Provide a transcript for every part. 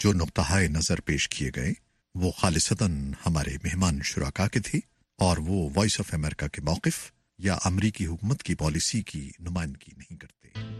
جو نقطۂ نظر پیش کیے گئے وہ خالصتاً ہمارے مہمان شرکا کے تھے اور وہ وائس آف امریکہ کے موقف یا امریکی حکومت کی پالیسی کی نمائندگی نہیں کرتے۔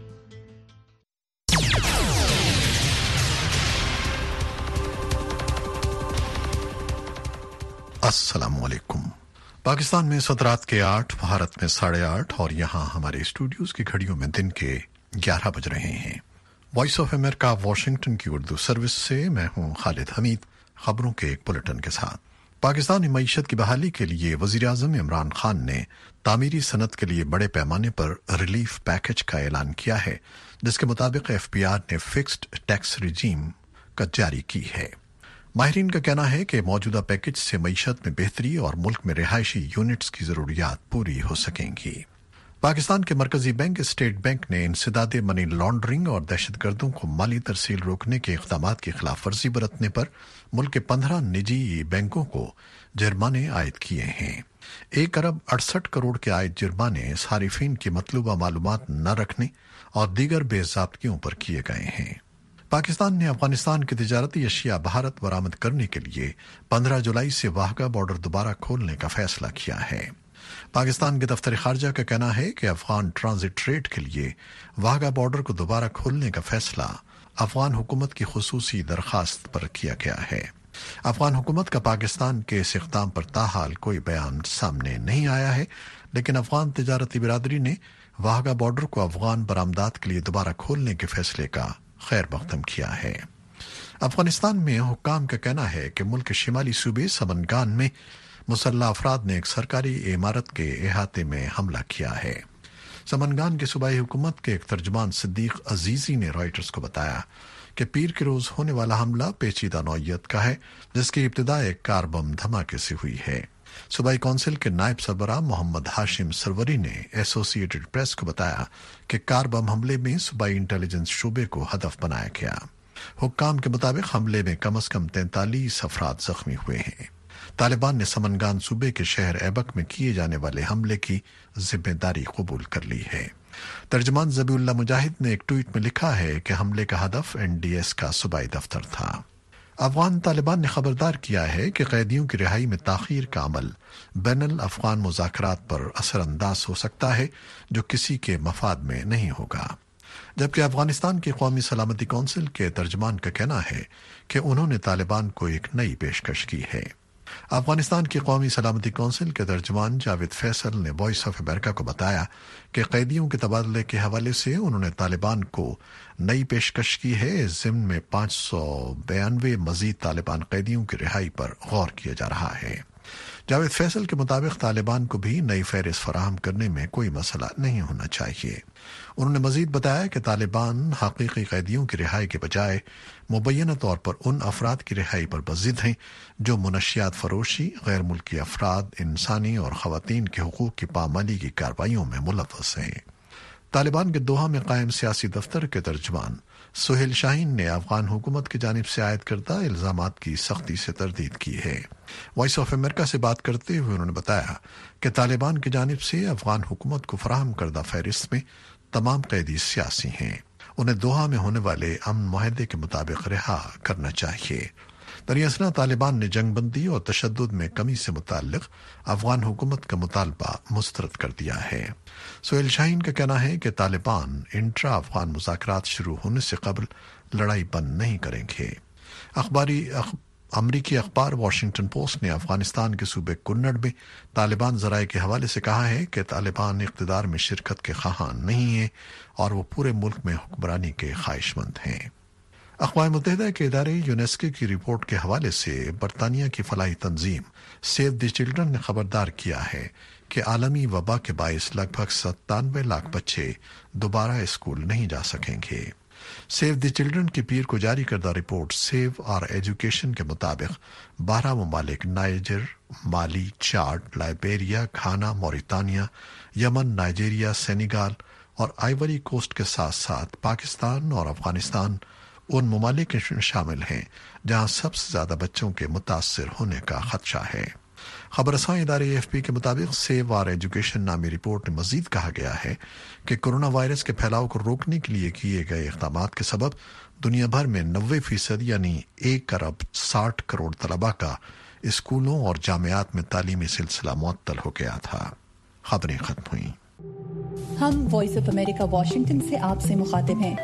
السلام علیکم۔ پاکستان میں 17 رات کے 8، بھارت میں 8:30 اور یہاں ہمارے اسٹوڈیوز کی گھڑیوں میں دن کے 11 بج رہے ہیں۔ وائس آف امریکہ واشنگٹن کی اردو سروس سے میں ہوں خالد حمید، خبروں کے ایک بلٹن کے ساتھ۔ پاکستانی معیشت کی بحالی کے لیے وزیراعظم عمران خان نے تعمیری صنعت کے لیے بڑے پیمانے پر ریلیف پیکج کا اعلان کیا ہے، جس کے مطابق ایف پی آر نے فکسڈ ٹیکس رجیم کا جاری کی ہے۔ ماہرین کا کہنا ہے کہ موجودہ پیکج سے معیشت میں بہتری اور ملک میں رہائشی یونٹس کی ضروریات پوری ہو سکیں گی۔ پاکستان کے مرکزی بینک اسٹیٹ بینک نے انسداد منی لانڈرنگ اور دہشت گردوں کو مالی ترسیل روکنے کے اقدامات کی خلاف ورزی برتنے پر ملک کے 15 نجی بینکوں کو جرمانے عائد کیے ہیں۔ 1 ارب 68 کروڑ کے عائد جرمانے صارفین کی مطلوبہ معلومات نہ رکھنے اور دیگر بے ضابطگیوں پر کیے گئے ہیں۔ پاکستان نے افغانستان کی تجارتی اشیاء بھارت برآمد کرنے کے لیے 15 جولائی سے واہگہ بارڈر دوبارہ کھولنے کا فیصلہ کیا ہے۔ پاکستان کے دفتر خارجہ کا کہنا ہے کہ افغان ٹرانزٹ ٹریڈ کے لیے واہگہ بارڈر کو دوبارہ کھولنے کا فیصلہ افغان حکومت کی خصوصی درخواست پر کیا گیا ہے۔ افغان حکومت کا پاکستان کے اس اقدام پر تاحال کوئی بیان سامنے نہیں آیا ہے، لیکن افغان تجارتی برادری نے واہگہ بارڈر کو افغان برآمدات کے لیے دوبارہ کھولنے کے فیصلے کا خیر مقدم کیا ہے۔ افغانستان میں حکام کا کہنا ہے کہ ملک کے شمالی صوبے سمنگان میں مسلح افراد نے ایک سرکاری عمارت کے احاطے میں حملہ کیا ہے۔ سمنگان کی صوبائی حکومت کے ایک ترجمان صدیق عزیزی نے رائٹرز کو بتایا کہ پیر کے روز ہونے والا حملہ پیچیدہ نوعیت کا ہے، جس کی ابتدا ایک کار بم دھماکے سے ہوئی ہے۔ صوبائی کونسل کے نائب سربراہ محمد ہاشم سروری نے ایسوسی ایٹڈ پریس کو بتایا کہ کار بم حملے میں صوبائی انٹیلیجنس شعبے کو ہدف بنایا گیا۔ حکام کے مطابق حملے میں کم از کم 43 افراد زخمی ہوئے ہیں۔ طالبان نے سمنگان صوبے کے شہر ایبک میں کیے جانے والے حملے کی ذمہ داری قبول کر لی ہے۔ ترجمان ذبیح اللہ مجاہد نے ایک ٹویٹ میں لکھا ہے کہ حملے کا ہدف NDS کا صوبائی دفتر تھا۔ افغان طالبان نے خبردار کیا ہے کہ قیدیوں کی رہائی میں تاخیر کا عمل بین الافغان مذاکرات پر اثر انداز ہو سکتا ہے، جو کسی کے مفاد میں نہیں ہوگا، جبکہ افغانستان کی قومی سلامتی کونسل کے ترجمان کا کہنا ہے کہ انہوں نے طالبان کو ایک نئی پیشکش کی ہے۔ افغانستان کی قومی سلامتی کونسل کے ترجمان جاوید فیصل نے وائس آف امریکہ کو بتایا کہ قیدیوں کے تبادلے کے حوالے سے انہوں نے طالبان کو نئی پیشکش کی ہے۔ اس ضمن میں 592 مزید طالبان قیدیوں کی رہائی پر غور کیا جا رہا ہے۔ جاوید فیصل کے مطابق طالبان کو بھی نئی فہرست فراہم کرنے میں کوئی مسئلہ نہیں ہونا چاہیے۔ انہوں نے مزید بتایا کہ طالبان حقیقی قیدیوں کی رہائی کے بجائے مبینہ طور پر ان افراد کی رہائی پر بضد ہیں جو منشیات فروشی، غیر ملکی افراد، انسانی اور خواتین کے حقوق کی پامالی کی کارروائیوں میں ملوث ہیں۔ طالبان کے دوحہ میں قائم سیاسی دفتر کے ترجمان سہیل شاہین نے افغان حکومت کی جانب سے عائد کردہ الزامات کی سختی سے تردید کی ہے۔ وائس آف امریکہ سے بات کرتے ہوئے انہوں نے بتایا کہ طالبان کی جانب سے افغان حکومت کو فراہم کردہ فہرست میں تمام قیدی سیاسی ہیں، انہیں دوحہ میں ہونے والے امن معاہدے کے مطابق رہا کرنا چاہیے۔ دراصل طالبان نے جنگ بندی اور تشدد میں کمی سے متعلق افغان حکومت کا مطالبہ مسترد کر دیا ہے۔ سہیل شاہین کا کہنا ہے کہ طالبان انٹرا افغان مذاکرات شروع ہونے سے قبل لڑائی بند نہیں کریں گے۔ امریکی اخبار واشنگٹن پوسٹ نے افغانستان کے صوبے کنڑ میں طالبان ذرائع کے حوالے سے کہا ہے کہ طالبان اقتدار میں شرکت کے خواہاں نہیں ہیں اور وہ پورے ملک میں حکمرانی کے خواہش مند ہیں۔ اقوام متحدہ کے ادارے یونیسکو کی رپورٹ کے حوالے سے برطانیہ کی فلاحی تنظیم سیو دی چلڈرن نے خبردار کیا ہے کہ عالمی وبا کے باعث لگ بھگ 97 لاکھ بچے دوبارہ اسکول نہیں جا سکیں گے۔ سیو دی چلڈرن کی پیر کو جاری کردہ رپورٹ سیو آر ایجوکیشن کے مطابق 12 ممالک Niger, Mali, Chad, Liberia, Ghana, Mauritania, یمن، نائجیریا، سینیگال اور آئیوری کوسٹ کے ساتھ ساتھ پاکستان اور افغانستان ان ممالک شامل ہیں جہاں سب سے زیادہ بچوں کے متاثر ہونے کا خدشہ ہے۔ خبر رساں ادارے AFP کے مطابق سیو آر ایجوکیشن نامی رپورٹ میں مزید کہا گیا ہے کہ کورونا وائرس کے پھیلاؤ کو روکنے کے لیے کیے گئے اقدامات کے سبب دنیا بھر میں 90% یعنی 1 ارب 60 کروڑ طلباء کا اسکولوں اور جامعات میں تعلیمی سلسلہ معطل ہو گیا تھا۔ خبریں ختم ہوئیں۔ ہم وائس آف امریکہ واشنگٹن سے آپ سے مخاطب ہیں۔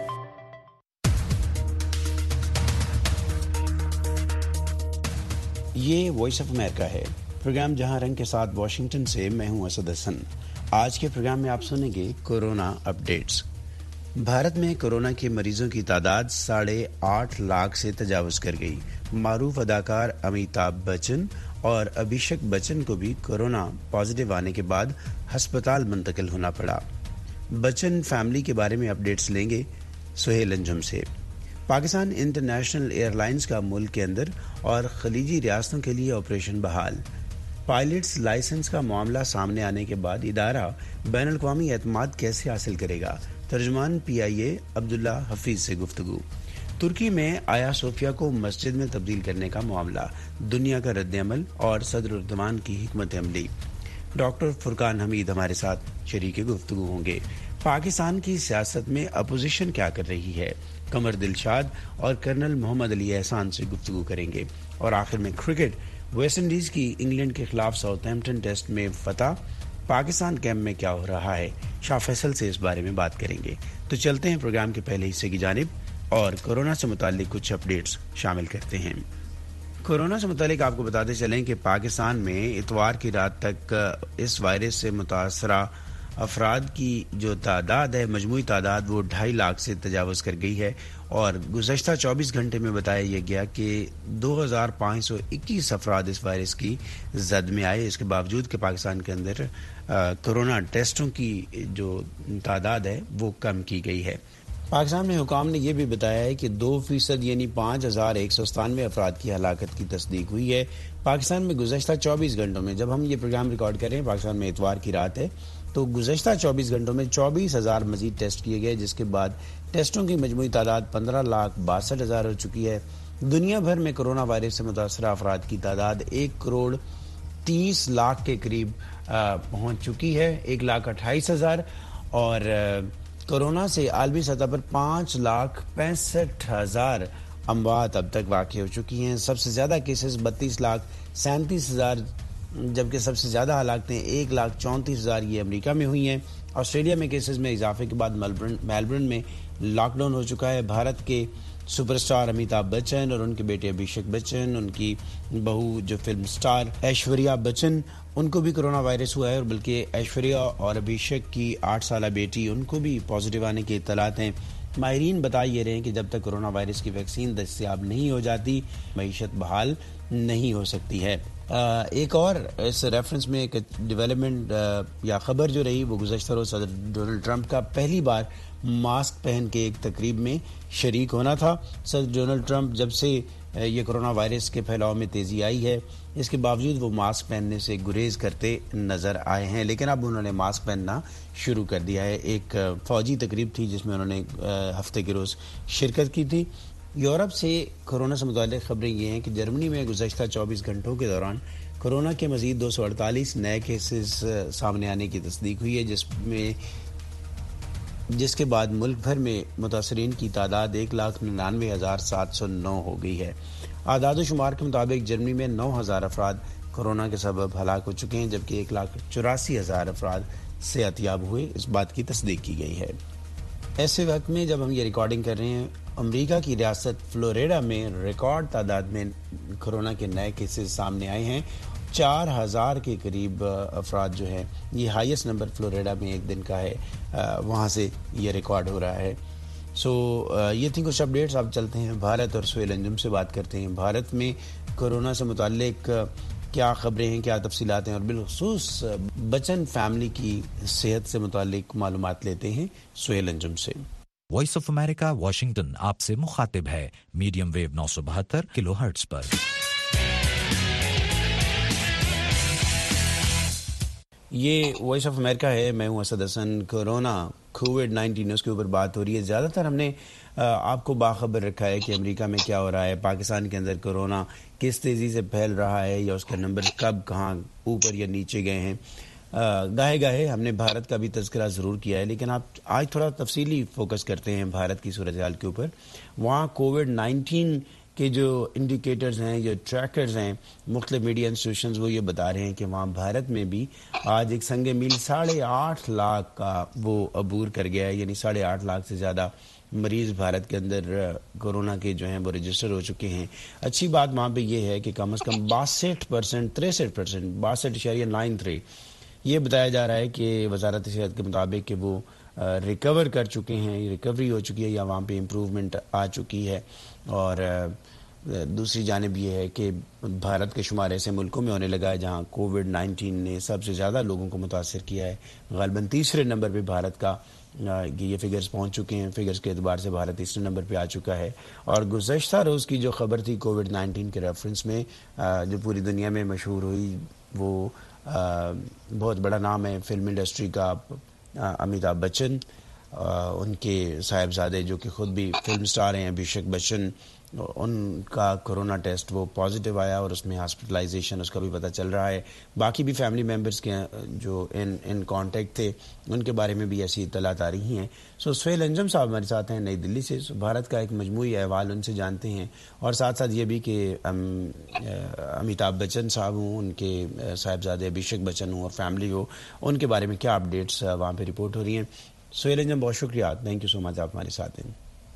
یہ وائس آف امریکہ ہے، پروگرام جہاں رنگ کے ساتھ واشنگٹن سے میں ہوں اسد حسن۔ آج کے پروگرام میں آپ سنیں گے کورونا اپڈیٹس۔ بھارت میں کورونا کے مریضوں کی تعداد 8.5 لاکھ سے تجاوز کر گئی۔ معروف اداکار امیتابھ بچن اور ابھیشیک بچن کو بھی کورونا پازیٹیو آنے کے بعد ہسپتال منتقل ہونا پڑا۔ بچن فیملی کے بارے میں اپڈیٹس لیں گے سہیل انجم سے۔ پاکستان انٹرنیشنل ایئر لائنز کا ملک کے اندر اور خلیجی ریاستوں کے لیے آپریشن بحال۔ پائلٹس لائسنس کا معاملہ سامنے آنے کے بعد ادارہ بین الاقوامی اعتماد کیسے حاصل کرے گا؟ ترجمان PIA عبداللہ حفیظ سے گفتگو۔ ترکی میں آیا صوفیہ کو مسجد میں تبدیل کرنے کا معاملہ، دنیا کا رد عمل اور صدر اردوان کی حکمت عملی۔ ڈاکٹر فرقان حمید ہمارے ساتھ شریک گفتگو ہوں گے۔ پاکستان کی سیاست میں اپوزیشن کیا کر رہی ہے؟ قمر دلشاد اور کرنل محمد علی احسان سے گفتگو کریں گے۔ اور آخر میں کرکٹ، ویسٹ انڈیز کی انگلینڈ کے خلاف ساؤتھ ہیمپٹن ٹیسٹ میں فتح، پاکستان کیمپ میں کیا ہو رہا ہے؟ شاہ فیصل سے اس بارے میں بات کریں گے۔ تو چلتے ہیں پروگرام کے پہلے حصے کی جانب اور کورونا سے متعلق کچھ اپڈیٹس شامل کرتے ہیں۔ کورونا سے متعلق آپ کو بتاتے چلیں کہ پاکستان میں اتوار کی رات تک اس وائرس سے متاثرہ افراد کی جو تعداد ہے، مجموعی تعداد، وہ 2.5 لاکھ سے تجاوز کر گئی ہے اور گزشتہ 24 گھنٹے میں بتایا یہ گیا کہ 2521 افراد اس وائرس کی زد میں آئے۔ اس کے باوجود کہ پاکستان کے اندر کورونا ٹیسٹوں کی جو تعداد ہے وہ کم کی گئی ہے۔ پاکستان میں حکام نے یہ بھی بتایا ہے کہ 2% یعنی 5197 افراد کی ہلاکت کی تصدیق ہوئی ہے۔ پاکستان میں گزشتہ 24 گھنٹوں میں، جب ہم یہ پروگرام ریکارڈ کر رہے ہیں پاکستان میں اتوار کی رات ہے، تو گزشتہ 24 گھنٹوں میں 24,000 مزید ٹیسٹ کیے گئے، جس کے بعد ٹیسٹوں کی مجموعی تعداد 15,62,000 ہو چکی ہے۔ دنیا بھر میں کورونا وائرس سے متاثرہ افراد کی تعداد 1,30,00,000 کے قریب پہنچ چکی ہے، 1,28,000، اور کورونا سے عالمی سطح پر 5,65,000 اموات اب تک واقع ہو چکی ہیں۔ سب سے زیادہ کیسز 32,37,000، جبکہ سب سے زیادہ ہلاکتیں 1,34,000 یہ امریکہ میں ہوئی ہیں۔ آسٹریلیا میں کیسز میں اضافے کے بعد میلبرن میں لاک ڈاؤن ہو چکا ہے۔ بھارت کے سپر سٹار امیتابھ بچن اور ان کے بیٹے ابھیشیک بچن، ان کی بہو جو فلم سٹار ایشوریا بچن، ان کو بھی کرونا وائرس ہوا ہے، اور بلکہ ایشوریا اور ابھیشیک کی 8 سالہ بیٹی، ان کو بھی پازیٹیو آنے کی اطلاعات ہیں۔ ماہرین بتا یہ رہے ہیں کہ جب تک کرونا وائرس کی ویکسین دستیاب نہیں ہو جاتی، معیشت بحال نہیں ہو سکتی ہے۔ ایک اور اس ریفرنس میں ایک ڈیولپمنٹ یا خبر جو رہی، وہ گزشتہ روز صدر ڈونلڈ ٹرمپ کا پہلی بار ماسک پہن کے ایک تقریب میں شریک ہونا تھا۔ صدر ڈونلڈ ٹرمپ جب سے یہ کرونا وائرس کے پھیلاؤ میں تیزی آئی ہے، اس کے باوجود وہ ماسک پہننے سے گریز کرتے نظر آئے ہیں، لیکن اب انہوں نے ماسک پہننا شروع کر دیا ہے۔ ایک فوجی تقریب تھی جس میں انہوں نے ہفتے کے روز شرکت کی تھی۔ یورپ سے کورونا سے متعلق خبریں یہ ہیں کہ جرمنی میں گزشتہ 24 گھنٹوں کے دوران کورونا کے مزید 248 نئے کیسز سامنے آنے کی تصدیق ہوئی ہے، جس کے بعد ملک بھر میں متاثرین کی تعداد 1,99,709 ہو گئی ہے۔ اعداد و شمار کے مطابق جرمنی میں 9,000 افراد کورونا کے سبب ہلاک ہو چکے ہیں، جبکہ 1,84,000 افراد صحت یاب ہوئے، اس بات کی تصدیق کی گئی ہے۔ ایسے وقت میں جب ہم یہ ریکارڈنگ کر رہے ہیں، امریکہ کی ریاست فلوریڈا میں ریکارڈ تعداد میں کورونا کے نئے کیسز سامنے آئے ہیں۔ 4,000 کے قریب افراد جو ہیں، یہ ہائیسٹ نمبر فلوریڈا میں ایک دن کا ہے، وہاں سے یہ ریکارڈ ہو رہا ہے۔ یہ تھیں کچھ اپڈیٹس۔ اب چلتے ہیں بھارت اور سہیل انجم سے بات کرتے ہیں۔ بھارت میں کورونا سے متعلق کیا خبریں ہیں، کیا تفصیلات ہیں، اور بالخصوص بچن فیملی کی صحت سے متعلق معلومات لیتے ہیں سہیل انجم سے۔ وائس آف امریکہ واشنگٹن آپ سے مخاطب ہے، میڈیم ویو 972 کلو ہرٹز پر۔ یہ وائس آف امریکہ ہے، میں ہوں اسد حسن۔ کورونا کووڈ-19 اس کے اوپر بات ہو رہی ہے. زیادہ تر ہم نے آپ کو باخبر رکھا ہے کہ امریکہ میں کیا ہو رہا ہے, پاکستان کے اندر کورونا کس تیزی سے پھیل رہا ہے یا اس کے نمبر کب کہاں اوپر یا نیچے گئے ہیں. گاہے گاہے ہم نے بھارت کا بھی تذکرہ ضرور کیا ہے, لیکن آپ آج تھوڑا تفصیلی فوکس کرتے ہیں بھارت کی صورتحال کے اوپر. وہاں کووڈ-19 کے جو انڈیکیٹرز ہیں, جو ٹریکرز ہیں, مختلف میڈیا انسٹیٹیوشنز وہ یہ بتا رہے ہیں کہ وہاں بھارت میں بھی آج ایک سنگ میل 8.5 لاکھ کا وہ عبور کر گیا ہے. یعنی 8.5 لاکھ سے زیادہ مریض بھارت کے اندر کورونا کے جو ہیں وہ رجسٹر ہو چکے ہیں. اچھی بات وہاں پہ یہ ہے کہ کم از کم 62% 63.93 یہ بتایا جا رہا ہے کہ وزارت صحت کے مطابق کہ وہ ریکور کر چکے ہیں, ریکوری ہو چکی ہے یا وہاں پہ امپروومنٹ آ چکی ہے. اور دوسری جانب یہ ہے کہ بھارت کے شمارے سے ملکوں میں ہونے لگا ہے جہاں کووڈ-19 نے سب سے زیادہ لوگوں کو متاثر کیا ہے. غالباً تیسرے نمبر پہ بھارت کا یہ فگرز پہنچ چکے ہیں. فگرز کے اعتبار سے بھارت تیسرے نمبر پہ آ چکا ہے. اور گزشتہ روز کی جو خبر تھی کووڈ-19 کے ریفرنس میں جو پوری دنیا میں مشہور ہوئی, وہ بہت بڑا نام ہے فلم انڈسٹری کا, امیتابھ بچن. ان کے صاحبزادے جو کہ خود بھی فلم سٹار ہیں, ابھیشیک بچن, ان کا کرونا ٹیسٹ وہ پازیٹیو آیا اور اس میں ہاسپٹلائزیشن اس کا بھی پتہ چل رہا ہے. باقی بھی فیملی ممبرز کے جو ان کانٹیکٹ تھے ان کے بارے میں بھی ایسی اطلاعات آ رہی ہیں. سہیل انجم صاحب ہمارے ساتھ ہیں نئی دلی سے. بھارت کا ایک مجموعی احوال ان سے جانتے ہیں, اور ساتھ ساتھ یہ بھی کہ امیتابھ بچن صاحب ہوں, ان کے صاحبزادے ابھیشیک بچن ہوں اور فیملی ہو, ان کے بارے میں کیا اپڈیٹس وہاں پہ رپورٹ ہو رہی ہیں. سہیل انجم بہت شکریہ, تھینک یو سو مچ, آپ ہمارے ساتھ ہیں.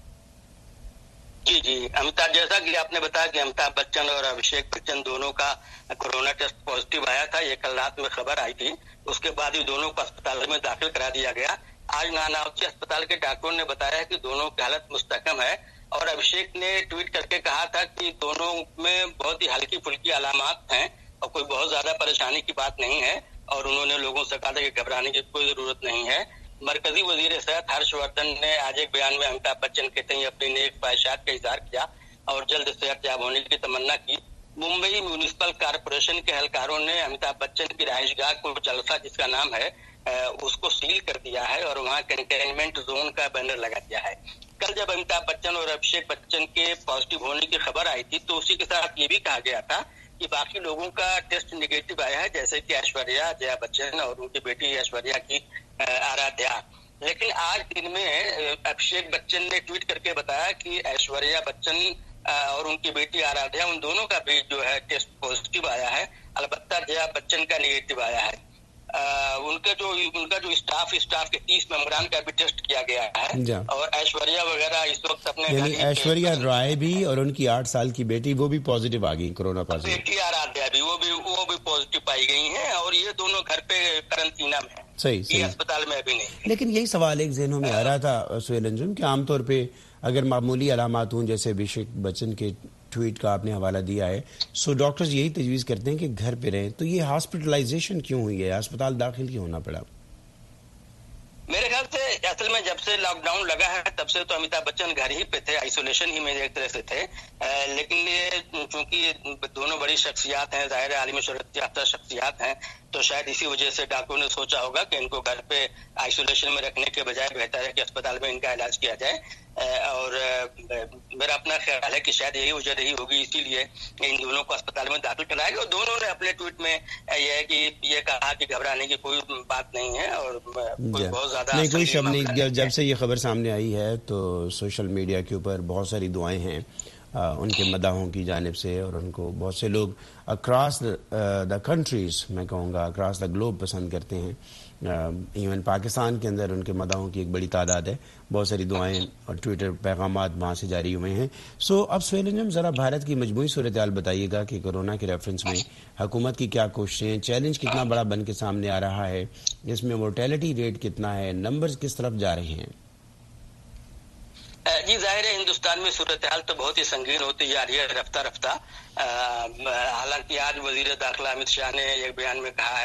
جی امیتابھ, جیسا کہ آپ نے بتایا کہ امیتابھ بچن اور ابھیشیک بچن دونوں کا کورونا ٹیسٹ پازیٹیو آیا تھا. یہ کل رات میں خبر آئی تھی. اس کے بعد ہی دونوں کو اسپتال میں داخل کرا دیا گیا. آج ناناوتی اسپتال کے ڈاکٹروں نے بتایا کہ دونوں کی حالت مستحکم ہے, اور ابھیشیک نے ٹویٹ کر کے کہا تھا کہ دونوں میں بہت ہی ہلکی پھلکی علامات ہیں اور کوئی بہت زیادہ پریشانی کی بات نہیں ہے, اور انہوں نے لوگوں سے کہا تھا کہ گھبرانے کی کوئی ضرورت نہیں ہے. مرکزی وزیر صحت ہرش وردھن نے آج ایک بیان میں امیتابھ بچن کے تئیں اپنی نیک خواہشات کا اظہار کیا اور جلد صحت یاب ہونے کی تمنا کی. ممبئی میونسپل کارپوریشن کے اہلکاروں نے امیتابھ بچن کی رہائش گاہ کو جلسہ جس کا نام ہے اس کو سیل کر دیا ہے اور وہاں کنٹینمنٹ زون کا بینر لگا دیا ہے. کل جب امیتابھ بچن اور ابھیشیک بچن کے پازیٹیو ہونے کی خبر آئی تھی تو اسی کے ساتھ یہ بھی کہا گیا تھا کہ باقی لوگوں کا ٹیسٹ نگیٹو آیا ہے, جیسے کہ ایشوریا جیا بچن اور ان کی بیٹی ایشوریا کی آرادھیا. لیکن آج دن میں ابھیشیک بچن نے ٹویٹ کر کے بتایا کہ ایشوریا بچن اور ان کی بیٹی آرادھیا ان دونوں کا بھی جو ہے ٹیسٹ پازیٹیو آیا ہے. البتہ جیا بچن کا نگیٹو آیا ہے. ان کا جو اسٹاف کے 30 ممبران کا بھی ٹیسٹ کیا گیا ہے, اور ایشوریا وغیرہ اس وقت اپنے یعنی ایشوریا رائے بھی اور ان کی 8 سال کی بیٹی وہ بھی پازیٹیو آ گئی کورونا پازیٹیو. بیٹی آرادھیا بھی وہ بھی پازیٹیو پائی گئی ہیں, اور یہ دونوں گھر پہ قرنطینہ میں ہیں. صحیح یہ اسپتال میں ابھی نہیں. لیکن یہی سوال ایک ذہنوں میں آ رہا تھا سہیل انجم کہ عام طور پہ اگر معمولی علامات ہوں, جیسے ابھیشیک بچن کے ٹویٹ کا آپ نے حوالہ دیا ہے, سو ڈاکٹرز یہی تجویز کرتے ہیں کہ گھر پہ رہیں, تو یہ ہاسپٹلائزیشن کیوں ہوئی ہے, اسپتال داخل کیوں ہونا پڑا؟ میرے خیال سے اصل میں جب سے لاک ڈاؤن لگا ہے تب سے تو امیتابھ بچن گھر ہی پہ تھے, آئسولیشن ہی میں ایک طرح سے تھے. لیکن یہ چونکہ دونوں بڑی شخصیات ہیں, ظاہر عالمی شہرت یافتہ شخصیات ہیں, تو شاید اسی وجہ سے ڈاکٹروں نے سوچا ہوگا کہ ان کو گھر پہ آئسولیشن میں رکھنے کے بجائے بہتر ہے کہ اسپتال میں ان کا علاج کیا جائے. اور میرا اپنا خیال ہے کہ شاید یہی وجہ رہی ہوگی, اسی لیے ان دونوں کو اسپتال میں داخل کرایا گیا. اور دونوں نے اپنے ٹویٹ میں یہ ہے کہ یہ کہا کہ گھبرانے کی کوئی بات نہیں ہے, اور کوئی بہت زیادہ نہیں, کوئی شب نہیں. جب سے یہ خبر سامنے آئی ہے تو سوشل میڈیا کے اوپر بہت ساری دعائیں ہیں ان کے مداحوں کی جانب سے, اور ان کو بہت سے لوگ اکراس دا کنٹریز, میں کہوں گا اکراس دا گلوب پسند کرتے ہیں. ایون پاکستان کے اندر ان کے مداحوں کی ایک بڑی تعداد ہے. بہت ساری دعائیں اور ٹویٹر پیغامات وہاں سے جاری ہوئے ہیں. سو اب سہیل انجم ذرا بھارت کی مجموعی صورتحال بتائیے گا کہ کورونا کے ریفرنس میں حکومت کی کیا کوششیں, چیلنج کتنا بڑا بن کے سامنے آ رہا ہے, اس میں مورٹیلٹی ریٹ کتنا ہے, نمبرز کس طرف جا رہے ہیں؟ جی ظاہر ہے ہندوستان میں صورتحال تو بہت ہی سنگین ہوتی جا رہی ہے رفتہ رفتہ. حالانکہ آج وزیر داخلہ امت شاہ نے ایک بیان میں کہا ہے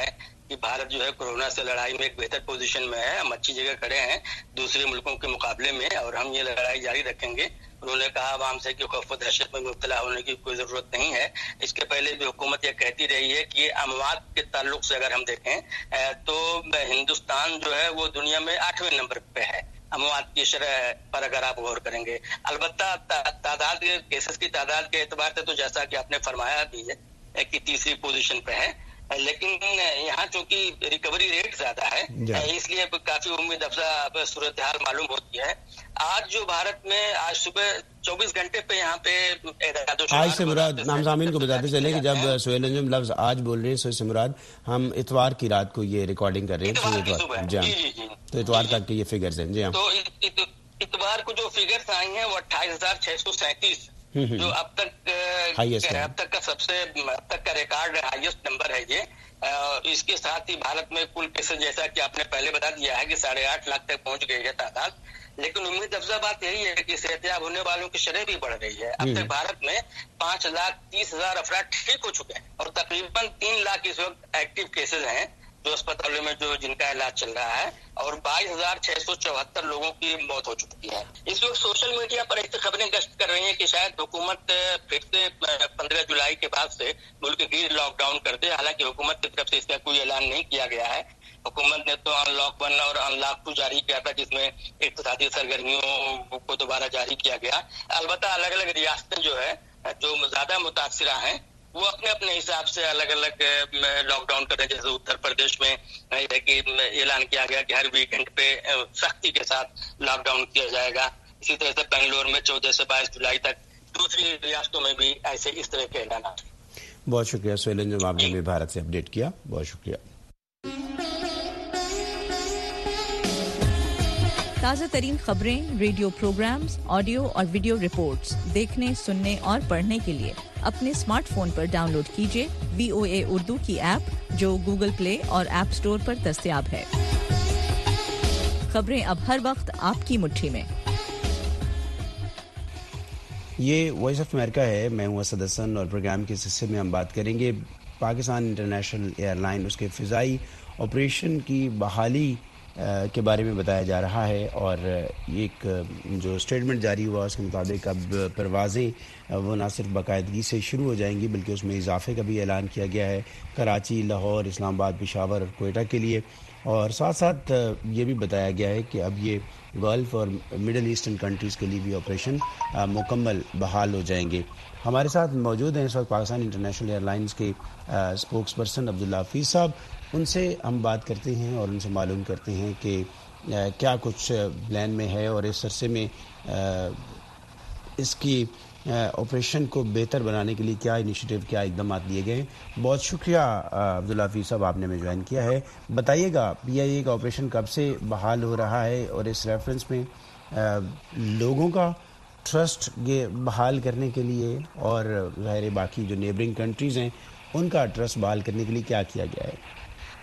कि भारत जो है कोरोना से लड़ाई में एक बेहतर पोजीशन में है, हम अच्छी जगह खड़े हैं दूसरे मुल्कों के मुकाबले में, और हम ये लड़ाई जारी रखेंगे। उन्होंने कहा आवाम से कि खौफ व दहशत में मुब्तला होने की कोई जरूरत नहीं है। इसके पहले भी हुकूमत ये कहती रही है कि अमवात के ताल्लुक से अगर हम देखें तो हिंदुस्तान जो है वो दुनिया में 8वें नंबर पे है अमवात की शरह पर, अगर आप गौर करेंगे। अलबत्ता तादाद केसेस की तादाद के एतबार से तो जैसा कि आपने फरमाया भी है कि तीसरी पोजीशन पे है, लेकिन यहाँ चूंकि रिकवरी रेट ज्यादा है इसलिए काफी उम्मीद अफजा सूरत हाल मालूम होती है। आज जो भारत में आज सुबह 24 घंटे पे यहाँ पे आज से मुराद नाम सामीन को बताते चले कि जब सोहेल अंजुम लफ्ज आज बोल रहे हैं सो से मुराद हम इतवार की रात को ये रिकॉर्डिंग कर रहे हैं, जी, तो इतवार तक के ये फिगर्स हैं। जी हाँ, तो इतवार को जो फिगर्स आई हैं वो 28,637 जो अब तक का सबसे अब तक का रिकॉर्ड हाईएस्ट नंबर है ये। इसके साथ ही भारत में कुल केसेस जैसा कि आपने पहले बता दिया है कि 8.5 लाख तक पहुंच गई है तादाद, लेकिन उम्मीद अफजा बात यही है कि सेहतयाब होने वालों की शरह भी बढ़ रही है। अब तक भारत में 5,30,000 अफराद ठीक हो चुके हैं और तकरीबन 3 लाख इस वक्त एक्टिव केसेस हैं जो अस्पतालों में जो जिनका इलाज चल रहा है, और 22,674 लोगों की मौत हो चुकी है। इस वक्त सोशल मीडिया पर ऐसी खबरें गश्त कर रही हैं कि शायद हुकूमत फिर से 15 जुलाई के बाद से मुल्क की लॉकडाउन कर दे। हालांकि हुकूमत की तरफ से इसका कोई ऐलान नहीं किया गया है। हुकूमत ने तो अनलॉक 1 और अनलॉक 2 जारी किया था जिसमें इक़्तिसादी सरगर्मियों को दोबारा जारी किया गया। अलबत्ता अलग अलग रियासतें जो है जो ज्यादा मुतासिरा हैं वो अपने अपने हिसाब से अलग अलग लॉकडाउन कर रहे हैं। जैसे उत्तर प्रदेश में है कि ऐलान किया गया कि हर वीकेंड पे सख्ती के साथ लॉकडाउन किया जाएगा। इसी तरह से बेंगलोर में 14 से 22 जुलाई तक, दूसरी रियासतों में भी ऐसे इस तरह के ऐलान। बहुत शुक्रिया सोहेल जो आपने हमें भारत से अपडेट किया, बहुत शुक्रिया। ताज़ा तरीन खबरें, रेडियो प्रोग्राम्स, ऑडियो और वीडियो रिपोर्ट्स देखने, सुनने और पढ़ने के लिए अपने स्मार्टफोन पर डाउनलोड कीजिए VOA उर्दू की ऐप जो गूगल प्ले और ऐप स्टोर पर दस्तयाब है। खबरें अब हर वक्त आपकी मुट्ठी में। ये वॉइस ऑफ अमेरिका है, मैं हूं असद हसन और प्रोग्राम के इस हिस्से में हम बात करेंगे पाकिस्तान इंटरनेशनल एयरलाइन उसके फ़िज़ाई ऑपरेशन की बहाली के बारे में बताया जा रहा है। और एक जो स्टेटमेंट जारी हुआ उसके मुताबिक अब परवाज़ें वो ना सिर्फ बाकायदगी से शुरू हो जाएंगी बल्कि उसमें इजाफे का भी ऐलान किया गया है कराची, लाहौर, इस्लामाबाद, पेशावर और कोयटा के लिए। और साथ साथ ये भी बताया गया है कि अब ये गल्फ़ और मिडल ईस्टर्न कंट्रीज़ के लिए भी ऑपरेशन मुकम्मल बहाल हो जाएंगे। हमारे साथ मौजूद हैं इस वक्त पाकिस्तान इंटरनेशनल एयरलाइंस के स्पोक्स पर्सन अब्दुल्ला हफीज़ साहब। उनसे हम बात करते हैं और उनसे मालूम करते हैं कि क्या कुछ प्लान में है और इस अरसे में इसकी ऑपरेशन को बेहतर बनाने के लिए क्या इनिशिएटिव, क्या इकदाम लिए गए। बहुत शुक्रिया अब्दुल्ला हफीज़ साहब, आपने हमें ज्वाइन किया है। बताइएगा PIA का ऑपरेशन कब से बहाल हो रहा है और इस रेफरेंस में लोगों का ट्रस्ट ये बहाल करने के लिए और ज़ाहिर बाकी जो नेबरिंग कंट्रीज़ हैं उनका ट्रस्ट बहाल करने के लिए क्या किया गया है।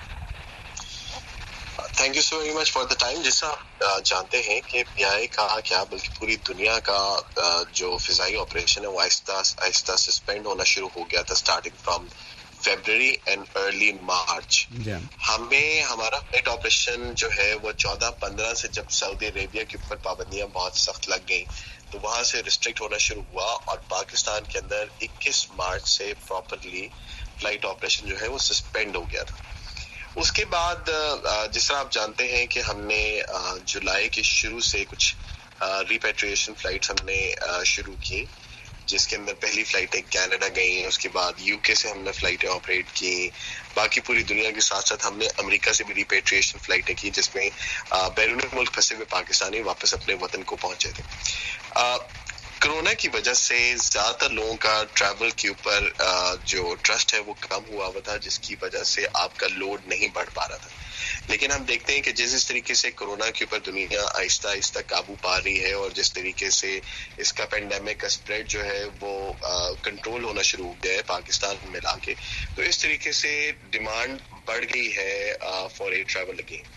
Thank you so very much for the time. जैसा जानते हैं कि PIA का क्या बल्कि पूरी दुनिया का जो फिजाई ऑपरेशन है वो आहिस्ता आहिस्ता सस्पेंड होना शुरू हो गया था starting from February and early March. हमें हमारा फ्लाइट ऑपरेशन जो है वो 14-15 से जब सऊदी अरेबिया के ऊपर पाबंदियां बहुत सख्त लग गई तो वहां से रिस्ट्रिक्ट होना शुरू हुआ और पाकिस्तान के अंदर 21 मार्च से प्रॉपरली फ्लाइट ऑपरेशन जो है वो सस्पेंड हो गया था। उसके बाद जिस तरह आप जानते हैं कि हमने जुलाई के शुरू से कुछ रिपेट्रिएशन फ्लाइट्स हमने शुरू की जिसके अंदर पहली फ्लाइटें कनाडा गई, उसके बाद UK से हमने फ्लाइटें ऑपरेट की, बाकी पूरी दुनिया के साथ साथ हमने अमेरिका से भी रिपेट्रिएशन फ्लाइटें की जिसमें बैरून मुल्क फंसे हुए पाकिस्तानी वापस अपने वतन को पहुंचे थे। कोरोना की वजह से ज्यादातर लोगों का ट्रैवल के ऊपर जो ट्रस्ट है वो कम हुआ था जिसकी वजह से आपका लोड नहीं बढ़ पा रहा था। लेकिन हम देखते हैं कि जिस तरीके से कोरोना के ऊपर दुनिया आहिस्ता आहिस्ता काबू पा रही है और जिस तरीके से इसका पेंडेमिक का स्प्रेड जो है वो कंट्रोल होना शुरू हो गया है पाकिस्तान में लाके, तो इस तरीके से डिमांड बढ़ गई है for air travel again.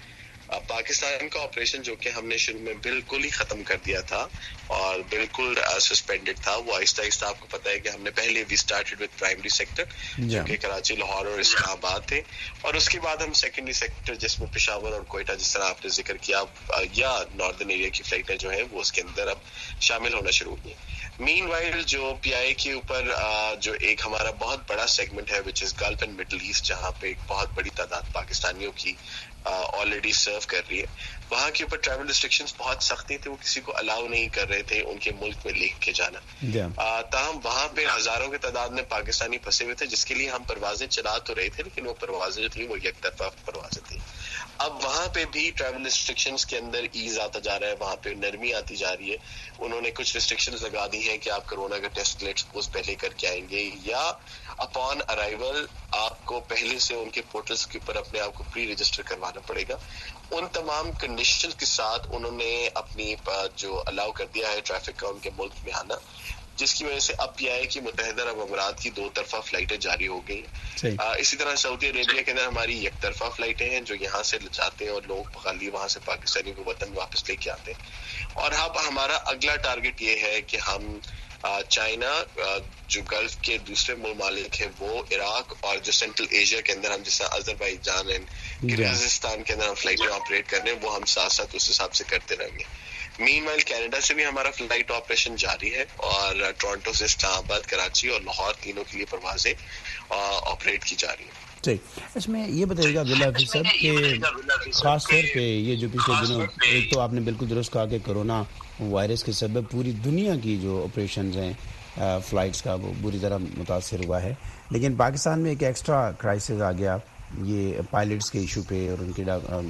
Pakistan کا آپریشن جو کہ ہم نے شروع میں بالکل ہی ختم کر دیا تھا اور بالکل سسپینڈڈ تھا، وہ آہستہ آہستہ آپ کو پتا ہے کہ ہم نے پہلے we started with primary sector جو کہ کراچی، لاہور اور اسلام آباد تھے، اور اس کے بعد ہم سیکنڈری سیکٹر جس میں پشاور اور کوئٹہ جس طرح آپ نے ذکر کیا یا ناردرن ایریا کی فلائٹیں جو ہیں وہ اس کے اندر اب شامل ہونا شروع ہوئی ہیں۔ مین وائل جو پی آئی کے اوپر جو ایک ہمارا بہت بڑا سیگمنٹ ہے which is Gulf and Middle East, جہاں پہ ایک بہت بڑی تعداد پاکستانیوں کی آلریڈی سرو کر رہی ہے، وہاں کے اوپر ٹریول ریسٹرکشنز بہت سختی تھے، وہ کسی کو الاؤ نہیں کر رہے تھے ان کے ملک میں لے کے جانا، تاہم وہاں پہ ہزاروں کی تعداد میں پاکستانی پھنسے ہوئے تھے جس کے لیے ہم پروازیں چلا تو رہے تھے، لیکن وہ پروازیں جو تھیں وہ یک طرفہ پروازیں تھیں۔ اب وہاں پہ بھی ٹریول ریسٹرکشنز کے اندر ایز آتا جا رہا ہے، وہاں پہ نرمی آتی جا رہی ہے، انہوں نے کچھ ریسٹرکشنز لگا دی ہیں کہ آپ کرونا کا ٹیسٹ لیٹ سپوز پہلے کر کے آئیں گے، یا اپون ارائیول آپ کو پہلے سے ان کے پورٹلز کے اوپر اپنے آپ کو پری رجسٹر کروانا پڑے گا۔ ان تمام کنڈیشن کے ساتھ انہوں نے اپنی جو الاؤ کر دیا ہے ٹریفک کا ان کے ملک میں آنا، جس کی وجہ سے اب پی آئی کی متحدہ عرب امارات کی 2 طرفہ فلائٹیں جاری ہو گئی ہیں۔ اسی طرح سعودی عربیہ کے اندر ہماری یک طرفہ فلائٹیں ہیں جو یہاں سے جاتے ہیں اور لوگ خالی وہاں سے پاکستانی کو وطن واپس لے کے آتے ہیں۔ اور اب ہمارا اگلا ٹارگٹ یہ ہے کہ ہم چائنا، جو گلف کے دوسرے ممالک ہیں وہ عراق، اور جو سینٹرل ایشیا کے اندر ہم جیسا آذربائیجان اینڈ کرغزستان کے اندر ہم فلائٹیں آپریٹ کر رہے ہیں، وہ ہم ساتھ ساتھ اس حساب سے کرتے رہیں گے۔ مین وائل کینیڈا سے بھی ہمارا فلائٹ آپریشن جاری ہے، اور ٹورنٹو سے اسلام آباد، کراچی اور لاہور تینوں کے لیے پروازیں آپریٹ کی جا رہی ہیں۔ اس میں یہ بتائیے گا عبداللہ حفیظ صاحب کہ خاص طور پہ یہ جو پچھلے دنوں، ایک تو آپ نے بالکل درست کہا کہ کرونا وائرس کے سبب پوری دنیا کی جو آپریشنز ہیں فلائٹس کا وہ بری طرح متاثر ہوا ہے، لیکن پاکستان میں ایک ایکسٹرا کرائسس آ گیا یہ پائلٹس کے ایشو پہ، اور ان کے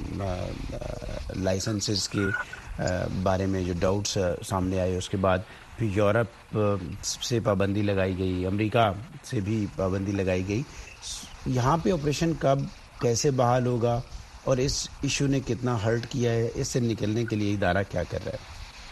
لائسنسز کے بارے میں جو ڈاؤٹس سامنے آئے، اس کے بعد پھر یورپ سے پابندی لگائی گئی، امریکہ سے بھی پابندی لگائی گئی۔ یہاں پہ آپریشن کب کیسے بحال ہوگا اور اس ایشو نے کتنا ہرٹ کیا ہے، اس سے نکلنے کے لیے ادارہ کیا کر رہا ہے؟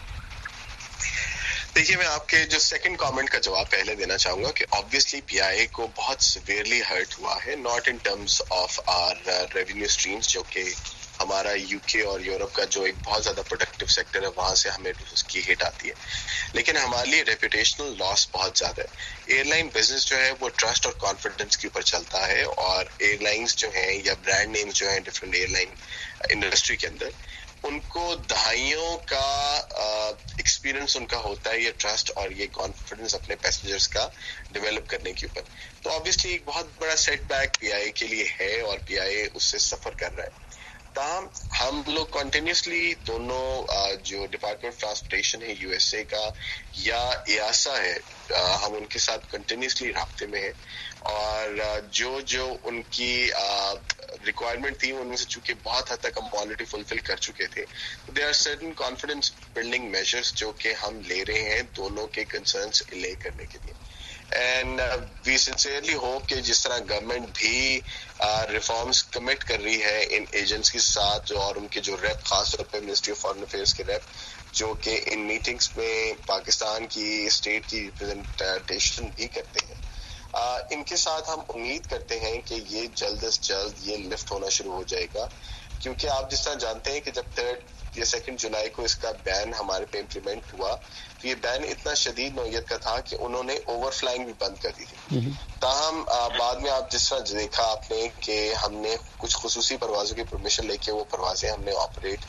دیکھیے، میں آپ کے جو سیکنڈ کامنٹ کا جواب پہلے دینا چاہوں گا کہ آبویسلی پی آئی کو بہت سیویئرلی ہرٹ ہوا ہے، not in terms of our revenue streams, جو کہ ہمارا یو کے اور یورپ کا جو ایک بہت زیادہ پروڈکٹیو سیکٹر ہے وہاں سے ہمیں اس کی ہٹ آتی ہے، لیکن ہمارے لیے ریپوٹیشنل لاس بہت زیادہ ہے۔ ایئر لائن بزنس جو ہے وہ ٹرسٹ اور کانفیڈنس کے اوپر چلتا ہے، اور ایئر لائنس جو ہیں یا برانڈ نیمز جو ہیں ڈفرینٹ ایئر لائن انڈسٹری کے اندر، ان کو دہائیوں کا ایکسپیرئنس ان کا ہوتا ہے یہ ٹرسٹ اور یہ کانفیڈنس اپنے پیسنجرز کا ڈیولپ کرنے کے اوپر، تو آبویسلی ایک بہت بڑا سیٹ بیک پی آئی کے لیے ہے اور پی آئی اس سے سفر کر رہا ہے۔ تاہم ہم لوگ کنٹینیوسلی دونوں جو ڈپارٹمنٹ آف ٹرانسپورٹیشن ہے یو ایس اے کا یا ایاسا ہے، ہم ان کے ساتھ کنٹینیوسلی رابطے میں ہیں، اور جو ان کی ریکوائرمنٹ تھی ان میں سے چونکہ بہت حد تک ہم آلریڈی فلفل کر چکے تھے، there are certain confidence building measures جو کہ ہم لے رہے ہیں دونوں کے کنسرنس لے کرنے کے لیے، اینڈ وی سنسیئرلی ہوپ کہ جس طرح گورنمنٹ بھی ریفارمز کمٹ کر رہی ہے ان ایجنٹس کے ساتھ، اور ان کے جو ریپ خاص طور پہ منسٹری آف فارن افیئرس کے ریپ جو کہ ان میٹنگز میں پاکستان کی اسٹیٹ کی ریپرزنٹیشن بھی کرتے ہیں، ان کے ساتھ ہم امید کرتے ہیں کہ یہ جلد از جلد یہ لفٹ ہونا شروع ہو جائے گا، کیونکہ آپ جس طرح جانتے ہیں کہ جب 3 یا 2 جولائی کو اس کا بین ہمارے پہ امپلیمنٹ ہوا تو یہ بین اتنا شدید نوعیت کا تھا کہ انہوں نے اوور فلائنگ بھی بند کر دی تھی، تاہم بعد میں آپ جس طرح دیکھا آپ نے کہ ہم نے کچھ خصوصی پروازوں کی پرمیشن لے کے وہ پروازیں ہم نے آپریٹ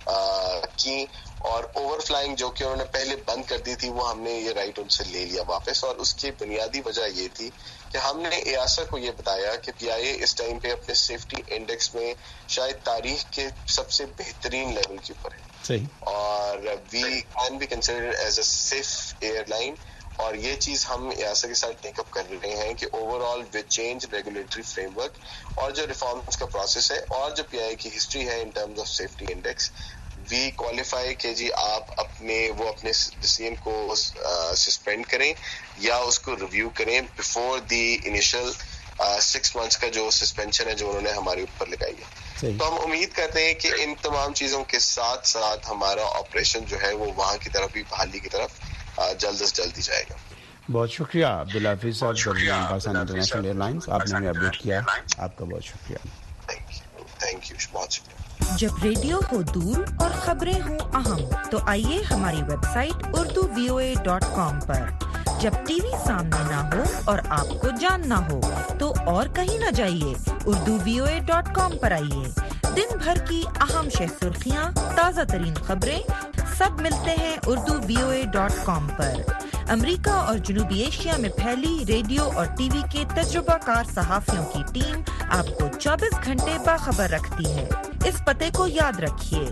کی، اور اوور فلائنگ جو کہ انہوں نے پہلے بند کر دی تھی وہ ہم نے یہ رائٹ ان سے لے لیا واپس، اور اس کی بنیادی وجہ یہ تھی کہ ہم نے ایاسا کو یہ بتایا کہ پی آئی اے اس ٹائم پہ اپنے سیفٹی انڈیکس میں شاید تاریخ کے سب سے بہترین لیول کے اوپر ہے، اور we can be considered as a safe airline, اور یہ چیز ہم ایاسا کے ساتھ ٹیک اپ کر رہے ہیں کہ overall with change regulatory framework اور جو ریفارمز کا پروسیس ہے اور جو پی آئی کی ہسٹری ہے in terms of safety index, we qualify کہ جی آپ اپنے ڈیسیژن کو سسپینڈ کریں یا اس کو ریویو کریں بیفور دی انیشل 6 months کا جو سسپینشن ہے جو انہوں نے ہمارے اوپر لگائی ہے۔ تو ہم امید کرتے ہیں کہ ان تمام چیزوں کے ساتھ ساتھ ہمارا آپریشن جو ہے وہ وہاں کی طرف بھی بحالی کی طرف جلد از جلد ہی جائے گا۔ بہت شکریہ عبداللہ حفیظ صاحب، پاکستان انٹرنیشنل ایئر لائنس، آپ نے ہمیں اپڈیٹ کیا، آپ کا بہت شکریہ۔ تھینک یو، بہت شکریہ۔ جب ریڈیو ہو دور اور خبریں ہوں اہم تو آئیے ہماری ویب سائٹ urduvoa.com پر. جب ٹی وی سامنے نہ ہو اور آپ کو جاننا ہو تو اور کہیں نہ جائیے, urduvoa.com پر آئیے. دن بھر کی اہم شہ سرخیاں, تازہ ترین خبریں سب ملتے ہیں urduvoa.com پر. امریکہ اور جنوبی ایشیا میں پھیلی ریڈیو اور ٹی وی کے تجربہ کار صحافیوں کی ٹیم آپ کو 24 گھنٹے باخبر رکھتی ہے. اس پتے کو یاد رکھیے,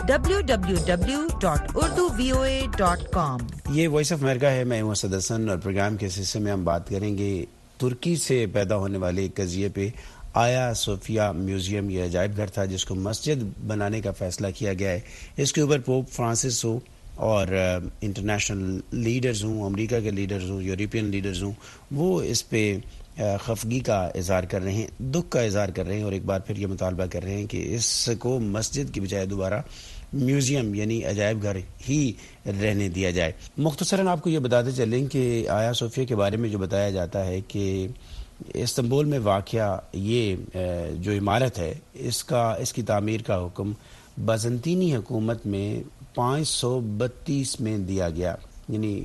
www.urduvoa.com. یہ وائس آف امریکہ ہے, میں ہوں اسد حسن, اور پروگرام کے حصے میں ہم بات کریں گے ترکی سے پیدا ہونے والے ایک قضیے پہ. آیا صوفیہ میوزیم یہ عجائب گھر تھا جس کو مسجد بنانے کا فیصلہ کیا گیا ہے. اس کے اوپر پوپ فرانسس ہو اور انٹرنیشنل لیڈرز ہوں, امریکہ کے لیڈرز ہوں, یورپین لیڈرز ہوں, وہ اس پہ خفگی کا اظہار کر رہے ہیں, دکھ کا اظہار کر رہے ہیں, اور ایک بار پھر یہ مطالبہ کر رہے ہیں کہ اس کو مسجد کی بجائے دوبارہ میوزیم یعنی عجائب گھر ہی رہنے دیا جائے. مختصراً آپ کو یہ بتاتے چلیں کہ آیا صوفیہ کے بارے میں جو بتایا جاتا ہے کہ استنبول میں واقع یہ جو عمارت ہے اس کی تعمیر کا حکم بازنطینی حکومت میں 532 میں دیا گیا, یعنی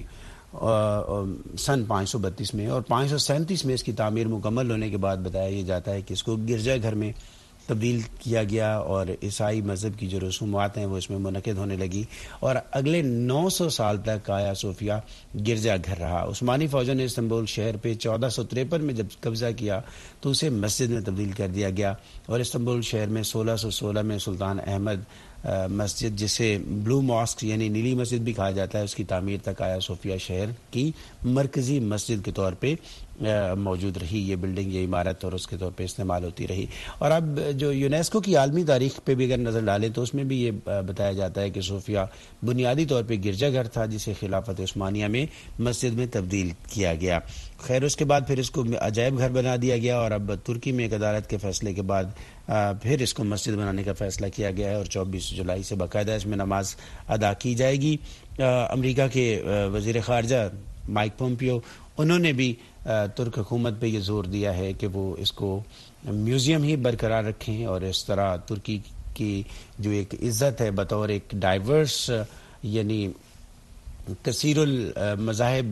سن 532 میں, اور 537 میں اس کی تعمیر مکمل ہونے کے بعد بتایا یہ جاتا ہے کہ اس کو گرجا گھر میں تبدیل کیا گیا, اور عیسائی مذہب کی جو رسومات ہیں وہ اس میں منعقد ہونے لگی, اور اگلے 900 سال تک آیا صوفیہ گرجا گھر رہا. عثمانی فوجوں نے استنبول شہر پہ 1453 میں جب قبضہ کیا تو اسے مسجد میں تبدیل کر دیا گیا, اور استنبول شہر میں 1616 میں سلطان احمد مسجد, جسے بلو ماسک یعنی نیلی مسجد بھی کہا جاتا ہے, اس کی تعمیر تک آیا صوفیہ شہر کی مرکزی مسجد کے طور پہ موجود رہی. یہ بلڈنگ, یہ عمارت اور اس کے طور پہ استعمال ہوتی رہی. اور اب جو یونیسکو کی عالمی تاریخ پہ بھی اگر نظر ڈالیں تو اس میں بھی یہ بتایا جاتا ہے کہ صوفیہ بنیادی طور پہ گرجا گھر تھا جسے خلافت عثمانیہ میں مسجد میں تبدیل کیا گیا. خیر, اس کے بعد پھر اس کو عجائب گھر بنا دیا گیا, اور اب ترکی میں ایک عدالت کے فیصلے کے بعد پھر اس کو مسجد بنانے کا فیصلہ کیا گیا ہے, اور 24 جولائی سے باقاعدہ اس میں نماز ادا کی جائے گی. امریکہ کے وزیر خارجہ مائک پومپیو, انہوں نے بھی ترک حکومت پہ یہ زور دیا ہے کہ وہ اس کو میوزیم ہی برقرار رکھیں, اور اس طرح ترکی کی جو ایک عزت ہے بطور ایک ڈائیورس یعنی کثیر المذاہب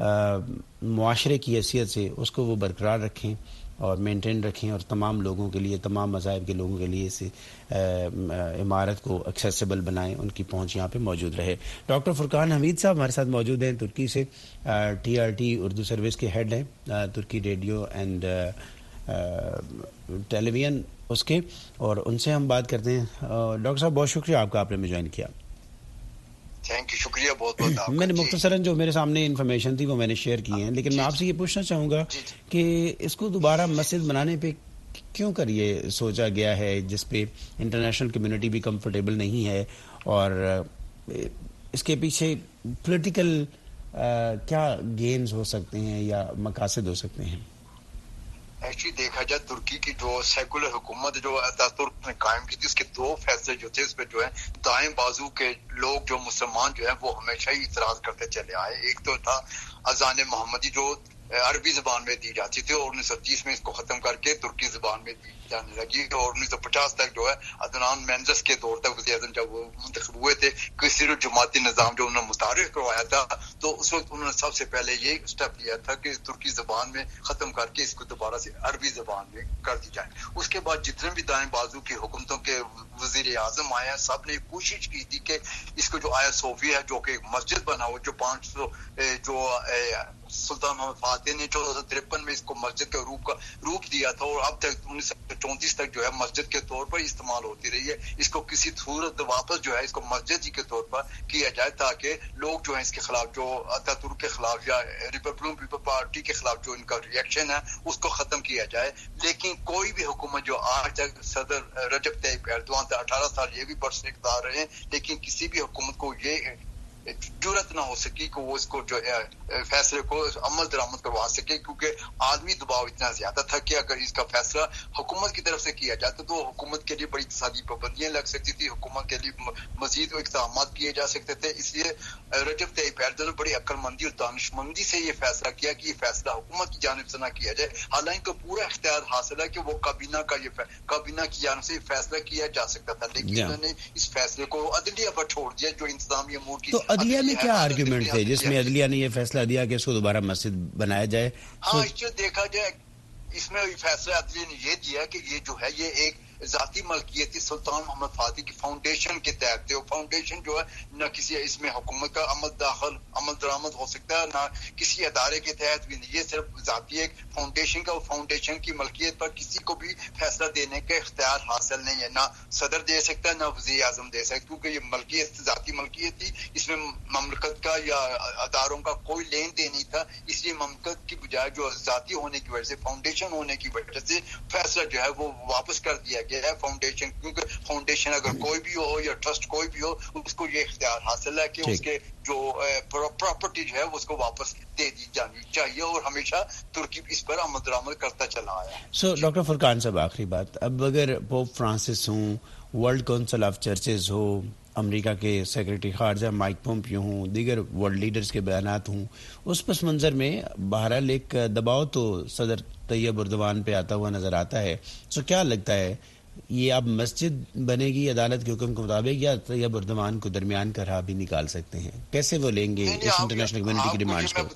معاشرے کی حیثیت سے اس کو وہ برقرار رکھیں اور مینٹین رکھیں, اور تمام لوگوں کے لیے, تمام مذاہب کے لوگوں کے لیے اس عمارت کو ایکسیسیبل بنائیں, ان کی پہنچ یہاں پہ موجود رہے. ڈاکٹر فرقان حمید صاحب ہمارے ساتھ موجود ہیں ترکی سے, TRT اردو سروس کے ہیڈ ہیں, ترکی ریڈیو اینڈ ٹیلی ویژن اس کے, اور ان سے ہم بات کرتے ہیں. ڈاکٹر صاحب بہت شکریہ آپ کا, آپ نے ہمیں جوائن کیا. تھینک یو, شکریہ بہت بہت. میں نے مختصراً جو میرے سامنے انفارمیشن تھی وہ میں نے شیئر کی ہیں, لیکن میں آپ سے یہ پوچھنا چاہوں گا کہ اس کو دوبارہ مسجد بنانے پہ کیوں کر یہ سوچا گیا ہے جس پہ انٹرنیشنل کمیونٹی بھی کمفرٹیبل نہیں ہے, اور اس کے پیچھے پولیٹیکل کیا گینز ہو سکتے ہیں یا مقاصد ہو سکتے ہیں؟ ایکچولی دیکھا جائے ترکی کی جو سیکولر حکومت جو ترک نے قائم کی تھی, اس کے 2 فیصلے جو تھے اس پہ جو ہے دائیں بازو کے لوگ جو مسلمان جو ہیں وہ ہمیشہ ہی اعتراض کرتے چلے آئے. ایک تو تھا اذان محمدی جو عربی زبان میں دی جاتی تھی, اور 1930 میں اس کو ختم کر کے ترکی زبان میں دی جانے لگی, اور 1950 تک جو ہے عدنان مینزس کے دور تک وزیر اعظم جب وہ منتخب ہوئے تھے, کثیر الجماعتی نظام جو انہوں نے متعارف کروایا تھا, تو اس وقت انہوں نے سب سے پہلے یہ اسٹیپ لیا تھا کہ ترکی زبان میں ختم کر کے اس کو دوبارہ سے عربی زبان میں کر دی جائے. اس کے بعد جتنے بھی دائیں بازو کی حکومتوں کے وزیر اعظم آئے ہیں, سب نے کوشش کی تھی کہ اس کو جو آیا صوفیہ ہے جو کہ مسجد بنا ہو, جو 500 جو سلطان محمد فاتح نے 1453 میں اس کو مسجد کے روپ دیا تھا, اور اب تک 1934 تک جو ہے مسجد کے طور پر استعمال ہوتی رہی ہے. اس کو کسی صورت واپس جو ہے اس کو مسجد ہی کے طور پر کیا جائے, تاکہ لوگ جو ہیں اس کے خلاف, جو اتاتürk ترک کے خلاف یا ریپبلکن پیپل پارٹی کے خلاف جو ان کا ریئیکشن ہے اس کو ختم کیا جائے. لیکن کوئی بھی حکومت جو آج تک صدر رجب طیب ایردوان 18 سال یہ بھی برس اقتدار رہے, لیکن کسی بھی حکومت کو یہ جرت نہ ہو سکی کہ وہ اس کو جو फैसले को अमल दरामद करवा सके, क्योंकि आदमी दबाव इतना ज्यादा था कि अगर इसका फैसला हुकूमत की तरफ से किया जाता तो हुकूमत के लिए बड़ी इक़्तिसादी पाबंदियां लग सकती थी, हुकूमत के लिए मजीद इक़दाम किए जा सकते थे। इसलिए रजब तय्यब एर्दोगन ने बड़ी अक्लमंदी और दानिशमंदी से ये फैसला किया कि ये फैसला हुकूमत की जानिब से ना किया जाए। हालांकि पूरा इख्तियार हासिल है कि वो काबीना की जानिब से फैसला किया जा सकता था, लेकिन उन्होंने इस फैसले को अदलिया पर छोड़ दिया जो इंतजामी अमूर की। तो अदलिया में क्या आर्ग्यूमेंट थे जिसमें अदलिया ने ये फैसला दिया कि इसको दोबारा मस्जिद बनाया जाए? हाँ, इससे देखा जाए इसमें फैसला अदलिया ने ये दिया कि ये जो है ये एक ذاتی ملکیتی سلطان محمد فاتح کی فاؤنڈیشن کے تحت ہے. وہ فاؤنڈیشن جو ہے نہ کسی اس میں حکومت کا عمل درآمد ہو سکتا ہے، نہ کسی ادارے کے تحت بھی نہیں. یہ صرف ذاتی ایک فاؤنڈیشن کا، فاؤنڈیشن کی ملکیت پر کسی کو بھی فیصلہ دینے کا اختیار حاصل نہیں ہے. نہ صدر دے سکتا ہے، نہ وزیر اعظم دے سکتا، کیونکہ یہ ملکیت ذاتی ملکیت تھی. اس میں مملکت کا یا اداروں کا کوئی لین دین نہیں تھا. اس لیے مملکت کی بجائے جو ذاتی ہونے کی وجہ سے، فاؤنڈیشن ہونے کی وجہ سے فیصلہ جو ہے وہ واپس کر دیا گیا ہے فاؤنڈیشن. کیونکہ فاؤنڈیشن اگر کوئی بھی ہو یا ٹرسٹ کوئی بھی ہو، اس کو یہ اختیار حاصل ہے کہ اس کے جو پراپرٹی جو ہے اس کو واپس دے دی جانی چاہیے، اور ہمیشہ ترکی اس پر عمل درآمد کرتا چلا آیا ہے. ڈاکٹر فرقان صاحب، آخری بات، اب اگر پوپ فرانسس ہوں، ورلڈ کونسل آف چرچز ہو، امریکہ کے سیکرٹری خارجہ مائک پومپیو ہوں، دیگر ورلڈ لیڈرز کے بیانات ہوں، اس پس منظر میں بہرحال ایک دباؤ تو صدر طیب اردوان پہ آتا ہوا نظر آتا ہے. کیا لگتا ہے یہ اب مسجد بنے گی عدالت کے حکم کے مطابق، یا طیب اردوان کو درمیان کا راہ بھی نکال سکتے ہیں؟ کیسے وہ لیں گے اس انٹرنیشنل کمیونٹی کی ڈیمانڈز کو؟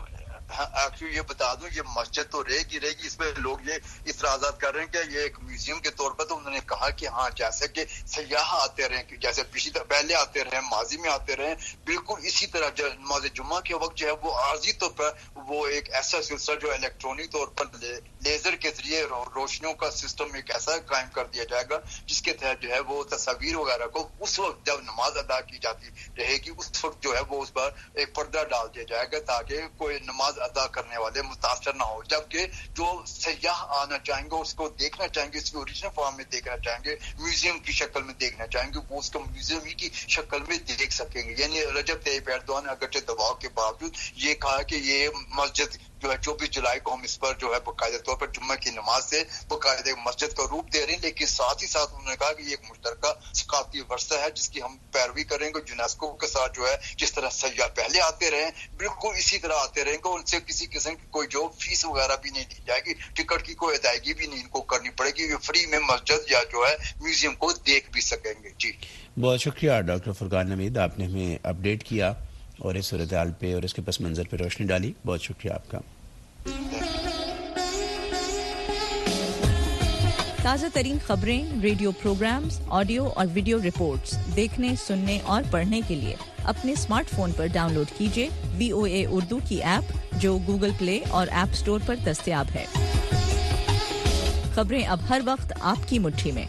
یہ بتا دوں یہ مسجد تو رہے گی. اس میں لوگ یہ اعتراضات کر رہے ہیں کہ یہ ایک میوزیم کے طور پر. تو انہوں نے کہا کہ ہاں، جیسے کہ سیاح آتے رہے، جیسے پہلے آتے رہے، ماضی میں آتے رہے، بالکل اسی طرح نماز جمعہ کے وقت جو ہے وہ عارضی طور پر وہ ایک ایسا سلسلہ جو الیکٹرانک طور پر لیزر کے ذریعے روشنیوں کا سسٹم ایک ایسا قائم کر دیا جائے گا جس کے تحت جو ہے وہ تصاویر وغیرہ کو اس وقت جب نماز ادا کی جاتی رہے گی اس وقت جو ہے وہ اس پر ایک پردہ ڈال دیا جائے گا تاکہ کوئی نماز ادا کرنے والے متاثر نہ ہو. جبکہ جو سیاح آنا چاہیں گے، اس کو دیکھنا چاہیں گے، اس کی اوریجنل فارم میں دیکھنا چاہیں گے، میوزیم کی شکل میں دیکھنا چاہیں گے، وہ اس کو میوزیم ہی کی شکل میں دیکھ سکیں گے. یعنی رجب طیب ایردوان نے اگرچہ دباؤ کے باوجود یہ کہا کہ یہ مسجد جو ہے 24 جولائی کو ہم اس پر جو ہے باقاعدہ طور پر جمعہ کی نماز سے باقاعدہ مسجد کا روپ دے رہے ہیں، لیکن ساتھ ہی ساتھ انہوں نے کہا کہ یہ ایک مشترکہ ثقافتی ورثہ ہے جس کی ہم پیروی کریں گے. یونیسکو کے ساتھ جو ہے جس طرح سیاح پہلے آتے رہے بالکل اسی طرح آتے رہیں گے. ان سے کسی قسم کی کوئی جو فیس وغیرہ بھی نہیں دی جائے گی، ٹکٹ کی کوئی ادائیگی بھی نہیں ان کو کرنی پڑے گی. یہ فری میں مسجد یا جو ہے میوزیم کو دیکھ بھی سکیں گے. جی بہت شکریہ ڈاکٹر فرقان حمید، آپ نے ہمیں اپڈیٹ کیا اور اس صورتحال پہ اور اس کے پس منظر پہ روشنی ڈالی. بہت شکریہ آپ کا. تازہ ترین خبریں، ریڈیو پروگرامز، آڈیو اور ویڈیو رپورٹس دیکھنے، سننے اور پڑھنے کے لیے اپنے اسمارٹ فون پر ڈاؤن لوڈ کیجیے VOA اردو کی ایپ جو گوگل پلے اور ایپ سٹور پر دستیاب ہے. خبریں اب ہر وقت آپ کی مٹھی میں.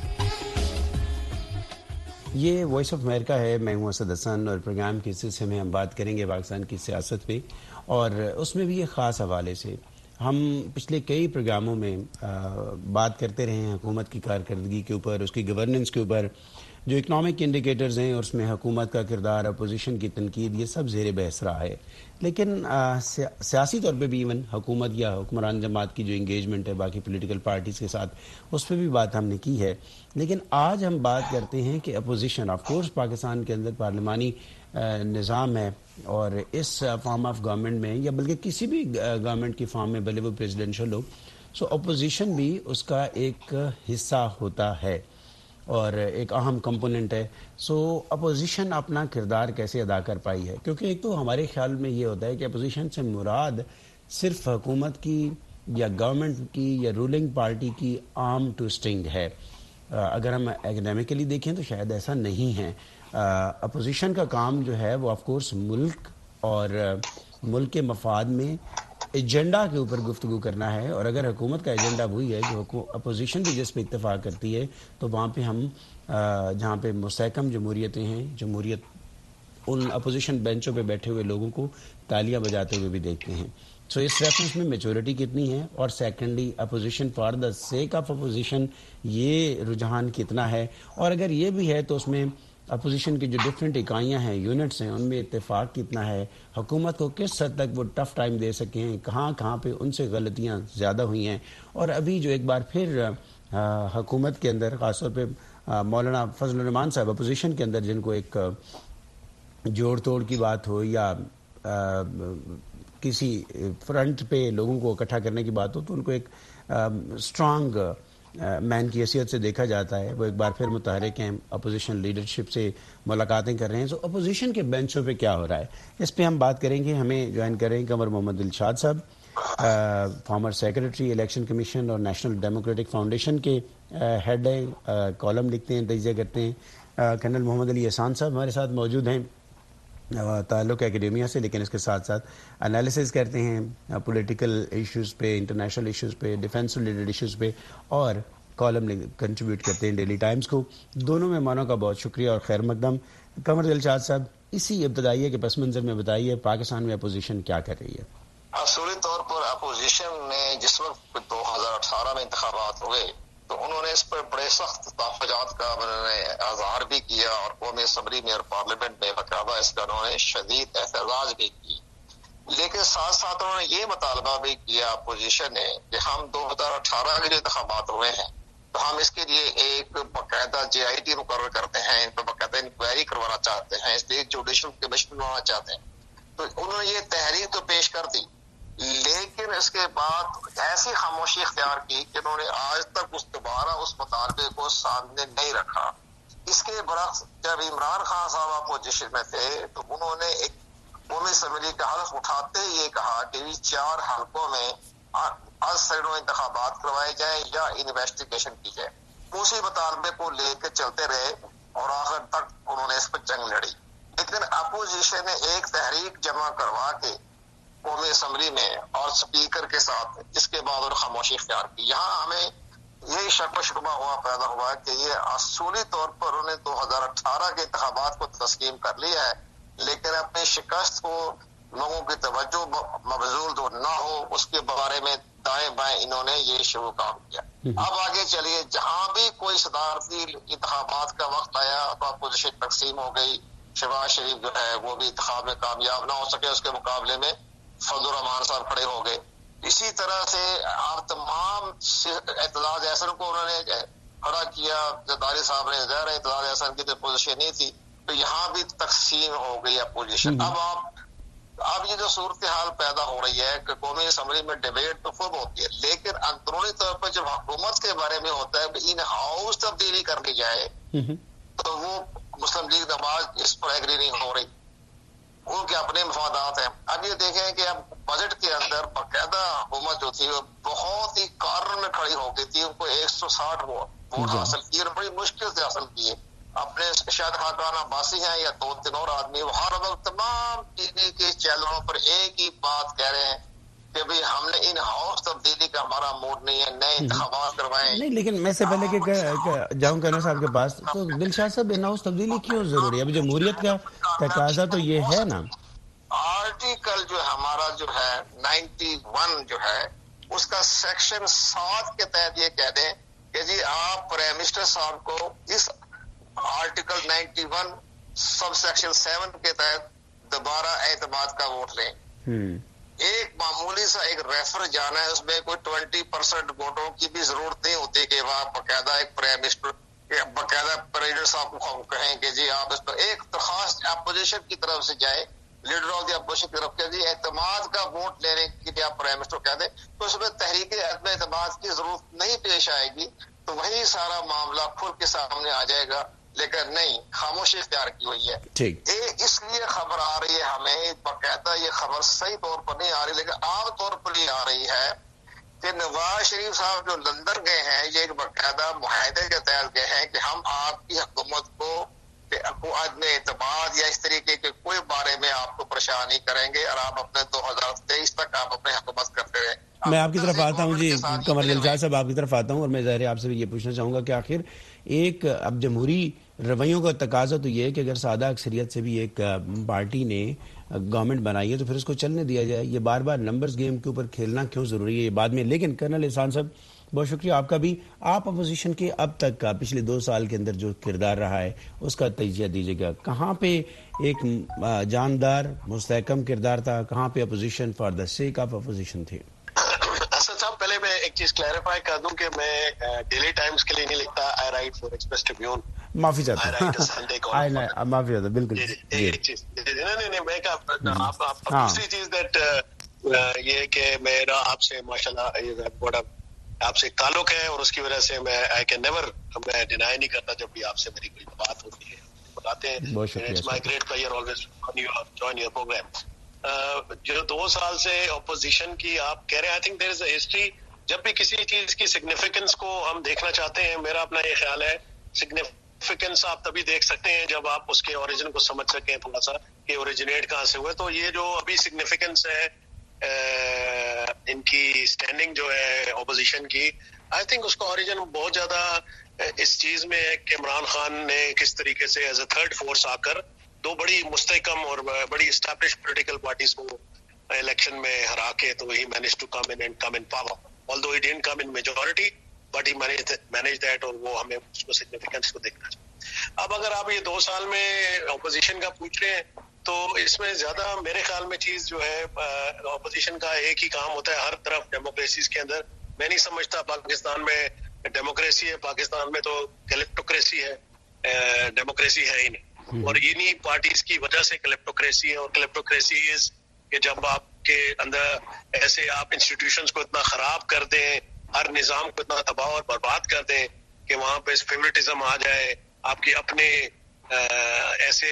یہ وائس آف امریکہ ہے، میں ہوں اسد حسن، اور پروگرام کے سلسلے میں ہم بات کریں گے پاکستان کی سیاست پہ، اور اس میں بھی ایک خاص حوالے سے ہم پچھلے کئی پروگراموں میں بات کرتے رہے ہیں حکومت کی کارکردگی کے اوپر، اس کی گورننس کے اوپر، جو اکنامک انڈیکیٹرز ہیں اور اس میں حکومت کا کردار، اپوزیشن کی تنقید، یہ سب زیر بحث رہا ہے. لیکن سیاسی طور پہ بھی ایون حکومت یا حکمران جماعت کی جو انگیجمنٹ ہے باقی پولیٹیکل پارٹیز کے ساتھ، اس پہ بھی بات ہم نے کی ہے. لیکن آج ہم بات کرتے ہیں کہ اپوزیشن، آف کورس پاکستان کے اندر پارلیمانی نظام ہے، اور اس فارم آف گورنمنٹ میں یا بلکہ کسی بھی گورنمنٹ کی فارم میں، بھلے وہ پریزیڈنشل ہو، سو اپوزیشن بھی اس کا ایک حصہ ہوتا ہے اور ایک اہم کمپوننٹ ہے. سو اپوزیشن اپنا کردار کیسے ادا کر پائی ہے؟ کیونکہ ایک تو ہمارے خیال میں یہ ہوتا ہے کہ اپوزیشن سے مراد صرف حکومت کی یا گورنمنٹ کی یا رولنگ پارٹی کی آرم ٹوسٹنگ ہے. اگر ہم اکیڈیمکلی دیکھیں تو شاید ایسا نہیں ہے. اپوزیشن کا کام جو ہے وہ آف کورس ملک اور ملک کے مفاد میں ایجنڈا کے اوپر گفتگو کرنا ہے، اور اگر حکومت کا ایجنڈا وہی ہے جو اپوزیشن بھی جس پہ اتفاق کرتی ہے، تو وہاں پہ ہم جہاں پہ مستحکم جمہوریتیں ہیں، جمہوریت ان اپوزیشن بینچوں پہ بیٹھے ہوئے لوگوں کو تالیاں بجاتے ہوئے بھی دیکھتے ہیں. سو اس ریفرنس میں میچورٹی کتنی ہے، اور secondly opposition for the sake of opposition یہ رجحان کتنا ہے، اور اگر یہ بھی ہے تو اس میں اپوزیشن کی جو ڈفرینٹ اکائیاں ہیں، یونٹس ہیں، ان میں اتفاق کتنا ہے، حکومت کو کس حد تک وہ ٹف ٹائم دے سکے ہیں، کہاں پہ ان سے غلطیاں زیادہ ہوئی ہیں. اور ابھی جو ایک بار پھر حکومت کے اندر خاص طور پہ مولانا فضل الرحمان صاحب اپوزیشن کے اندر جن کو ایک جوڑ توڑ کی بات ہو یا کسی فرنٹ پہ لوگوں کو اکٹھا کرنے کی بات ہو تو ان کو ایک اسٹرانگ مین کی حیثیت سے دیکھا جاتا ہے. وہ ایک بار پھر متحرک ہیں، اپوزیشن لیڈرشپ سے ملاقاتیں کر رہے ہیں. سو اپوزیشن کے بینچوں پہ کیا ہو رہا ہے اس پہ ہم بات کریں گے. ہمیں جوائن کریں گے قمر محمد دلشاد صاحب، فارمر سیکرٹری الیکشن کمیشن اور نیشنل ڈیموکریٹک فاؤنڈیشن کے ہیڈ ہیں، کالم لکھتے ہیں، تجزیہ کرتے ہیں. کرنل محمد علی احسان صاحب ہمارے ساتھ موجود ہیں، تعلق اکیڈیمیا سے، لیکن اس کے ساتھ ساتھ انالیسز کرتے ہیں پولیٹیکل ایشوز پہ، انٹرنیشنل ایشوز پہ، ڈیفنس ریلیٹڈ ایشوز پہ، اور کالم کنٹریبیوٹ کرتے ہیں ڈیلی ٹائمز کو. دونوں مہمانوں کا بہت شکریہ اور خیر مقدم. قمر دلشاد صاحب، اسی ابتدائیہ کے پس منظر میں بتائیے پاکستان میں اپوزیشن کیا کر رہی ہے؟ اصولی طور پر اپوزیشن نے جس وقت 2018 میں انتخابات ہوئے تو انہوں نے اس پر بڑے سخت تحفظات کا اظہار بھی کیا، اور قومی اسمبلی میں اور پارلیمنٹ میں باقاعدہ اس کا انہوں نے شدید احتجاج بھی کی. لیکن ساتھ ساتھ انہوں نے یہ مطالبہ بھی کیا اپوزیشن نے کہ ہم 2018 کے جو انتخابات ہوئے ہیں تو ہم اس کے لیے ایک باقاعدہ JIT مقرر کرتے ہیں، ان پر باقاعدہ انکوائری کروانا چاہتے ہیں، اس لیے جوڈیشل کمیشن بنانا چاہتے ہیں. تو انہوں نے یہ تحریک تو پیش کر دی، لیکن اس کے بعد ایسی خاموشی اختیار کی کہ انہوں نے آج تک دوبارہ اس مطالبے کو سامنے نہیں رکھا. اس کے برعکس جب عمران خان صاحب اپوزیشن میں تھے تو انہوں نے ایک قومی اسمبلی کا حلف اٹھاتے ہی یہ کہا کہ 4 حلقوں میں سیڈوں انتخابات کروائے جائیں یا انویسٹیگیشن کی جائے. اسی مطالبے کو لے کے چلتے رہے اور آخر تک انہوں نے اس پر جنگ لڑی. لیکن اپوزیشن نے ایک تحریک جمع کروا کے قومی اسمبلی میں اور اسپیکر کے ساتھ اس کے بعد اور خاموشی اختیار کی. یہاں ہمیں یہی شک و شبہ پیدا ہوا کہ یہ اصولی طور پر انہوں نے 2018 کے انتخابات کو تسلیم کر لیا ہے، لیکن اپنی شکست کو لوگوں کی توجہ مبذول نہ ہو اس کے بارے میں دائیں بائیں انہوں نے یہ شروع کام کیا. اب آگے چلیے، جہاں بھی کوئی صدارتی انتخابات کا وقت آیا تو اپوزیشن تقسیم ہو گئی. شہباز شریف جو ہے وہ بھی انتخاب میں کامیاب نہ ہو سکے، اس کے مقابلے میں فضل الرحمان صاحب کھڑے ہو گئے. اسی طرح سے آپ تمام اعتزاز احسن کو انہوں نے کھڑا کیا. زرداری صاحب نے ظاہر اعتزاز احسن کی تو پوزیشن نہیں تھی، تو یہاں بھی تقسیم ہو گئی اپوزیشن. اب یہ جو صورتحال پیدا ہو رہی ہے کہ قومی اسمبلی میں ڈیبیٹ تو خوب ہوتی ہے، لیکن اندرونی طور پر جب حکومت کے بارے میں ہوتا ہے کہ ان ہاؤس تبدیلی کر لی جائے تو وہ مسلم لیگ نواز اس پر ایگری نہیں ہو رہی، ان کے اپنے مفادات ہیں. اب یہ دیکھیں کہ اب بجٹ کے اندر باقاعدہ حکومت جو تھی وہ بہت ہی کارنر میں کھڑی ہو گئی تھی، ان کو 160 ووٹ حاصل کیے اور بڑی مشکل سے حاصل کیے. اپنے شاید خاقان عباسی ہیں یا 2-3 اور آدمی، وہ ہر وقت تمام ٹی وی کے چینلوں پر ایک ہی بات کہہ رہے ہیں کہ بھئی ہم نے ان ہاؤس تبدیلی کا ہمارا موڈ نہیں ہے، نئے انتخابات کروائیں. نہیں، لیکن میں سے پہلے کہ جاؤں کرنل صاحب کے پاس، تو دلشاد صاحب ان ہاؤس تبدیلی کیوں ضروری ہے؟ اب جمہوریت کا تقاضا تو یہ ہے نا. آرٹیکل جو ہمارا جو ہے 91 جو ہے اس کا سیکشن 7 کے تحت یہ کہہ دیں کہ جی آپ پرائم منسٹر صاحب کو اس آرٹیکل 91 سب سیکشن 7 کے تحت دوبارہ اعتماد کا ووٹ لیں. ایک معمولی سا ایک ریفر جانا ہے، اس میں کوئی 20% ووٹوں کی بھی ضرورت نہیں ہوتی کہ وہ باقاعدہ ایک پرائم منسٹر باقاعدہ پریزیڈنٹ صاحب کو کہیں کہ جی آپ اس پر ایک درخواست اپوزیشن کی طرف سے جائے، لیڈر آف دی اپوزیشن کی طرف سے اعتماد کا ووٹ لینے کے لیے آپ پرائم منسٹر کہہ دیں تو اس میں تحریک عدم اعتماد کی ضرورت نہیں پیش آئے گی، تو وہی سارا معاملہ کھل کے سامنے آ جائے گا. لیکن نہیں، خاموشی اختیار کی ہوئی ہے. اس لیے خبر آ رہی ہے ہمیں باقاعدہ، یہ خبر صحیح طور پر نہیں آ رہی لیکن عام طور پر یہ آ رہی ہے کہ نواز شریف صاحب جو لندن گئے ہیں یہ ایک باقاعدہ معاہدے کے تحت گئے ہیں کہ ہم آپ کی حکومت کو عدم اعتماد یا اس طریقے کے کوئی بارے میں آپ کو پریشان نہیں کریں گے اور آپ اپنے 2023 تک آپ اپنے حکومت کرتے رہیں. میں آپ کی طرف آتا ہوں جی قمر دلشاد صاحب، آپ کی طرف آتا ہوں، اور میں ظاہر آپ سے بھی یہ پوچھنا چاہوں گا کہ آخر ایک اب جمہوری رویوں کا تقاضا تو یہ ہے کہ اگر سادہ اکثریت سے بھی ایک پارٹی نے گورنمنٹ بنائی ہے تو پھر اس کو چلنے دیا جائے. یہ بار بار نمبرز گیم کے اوپر کھیلنا کیوں ضروری ہے یہ بعد میں. لیکن کرنل احسان صاحب، بہت شکریہ آپ کا بھی. آپ اپوزیشن کے اب تک کا پچھلے 2 سال کے اندر جو کردار رہا ہے اس کا تجزیہ دیجیے گا. کہاں پہ ایک جاندار مستحکم کردار تھا, کہاں پہ opposition for the sake of opposition تھی؟ اسد صاحب پہلے میں ایک چیز کلیریفائی کر دوں کہ میں ڈیلی ٹائمز کے لیے نہیں لکھتا, I write for Express Tribune. معافی چاہتا ہوں, معافی چاہتا ہوں, بالکل. ایک چیز نہیں میں دوسری چیز دیٹ یہ کہ میرا آپ سے ماشاءاللہ آپ سے تعلق ہے اور اس کی وجہ سے میں آئی کین نیور, میں ڈینائی نہیں کرتا جب بھی آپ سے میری کوئی بات ہوتی ہے, بتاتے ہیں. It's my great player always join your programme. جو 2 سال سے اپوزیشن کی آپ کہہ رہے ہیں, I think there is a history. جب بھی کسی چیز کی سگنیفیکینس کو ہم دیکھنا چاہتے ہیں, میرا اپنا یہ خیال ہے سگنیفیکینس آپ تبھی دیکھ سکتے ہیں جب آپ اس کے اوریجن کو سمجھ سکیں تھوڑا سا کہ اوریجنیٹ کہاں سے ہوئے. تو یہ جو ابھی سگنیفیکینس ہے ان کی اسٹینڈنگ جو ہے اپوزیشن کی, آئی تھنک اس کا اوریجن بہت زیادہ اس چیز میں ہے کہ عمران خان نے کس طریقے سے ایز اے تھرڈ فورس آ کر 2 بڑی مستحکم اور بڑی اسٹیبلش پولیٹیکل پارٹیز کو الیکشن میں ہرا کے تو ہی manage to come in power, although he didn't come in majority but he managed that, اور وہ ہمیں اس کو سگنیفیکینس کو دیکھنا چاہیے. اب اگر آپ یہ 2 سال میں اپوزیشن کا پوچھ رہے ہیں تو اس میں زیادہ میرے خیال میں چیز جو ہے اپوزیشن کا ایک ہی کام ہوتا ہے ہر طرف ڈیموکریسیز کے اندر. میں نہیں سمجھتا پاکستان میں ڈیموکریسی ہے, پاکستان میں تو کلیپٹوکریسی ہے, ڈیموکریسی ہے ہی نہیں. اور انہی پارٹیز کی وجہ سے کلیپٹوکریسی ہے, اور کلیپٹوکریسی از کہ جب آپ کے اندر ایسے آپ انسٹیٹیوشنز کو اتنا خراب کر دیں, ہر نظام کو اتنا تباہ اور برباد کر دیں کہ وہاں پہ فیورٹزم آ جائے, آپ کے اپنے ایسے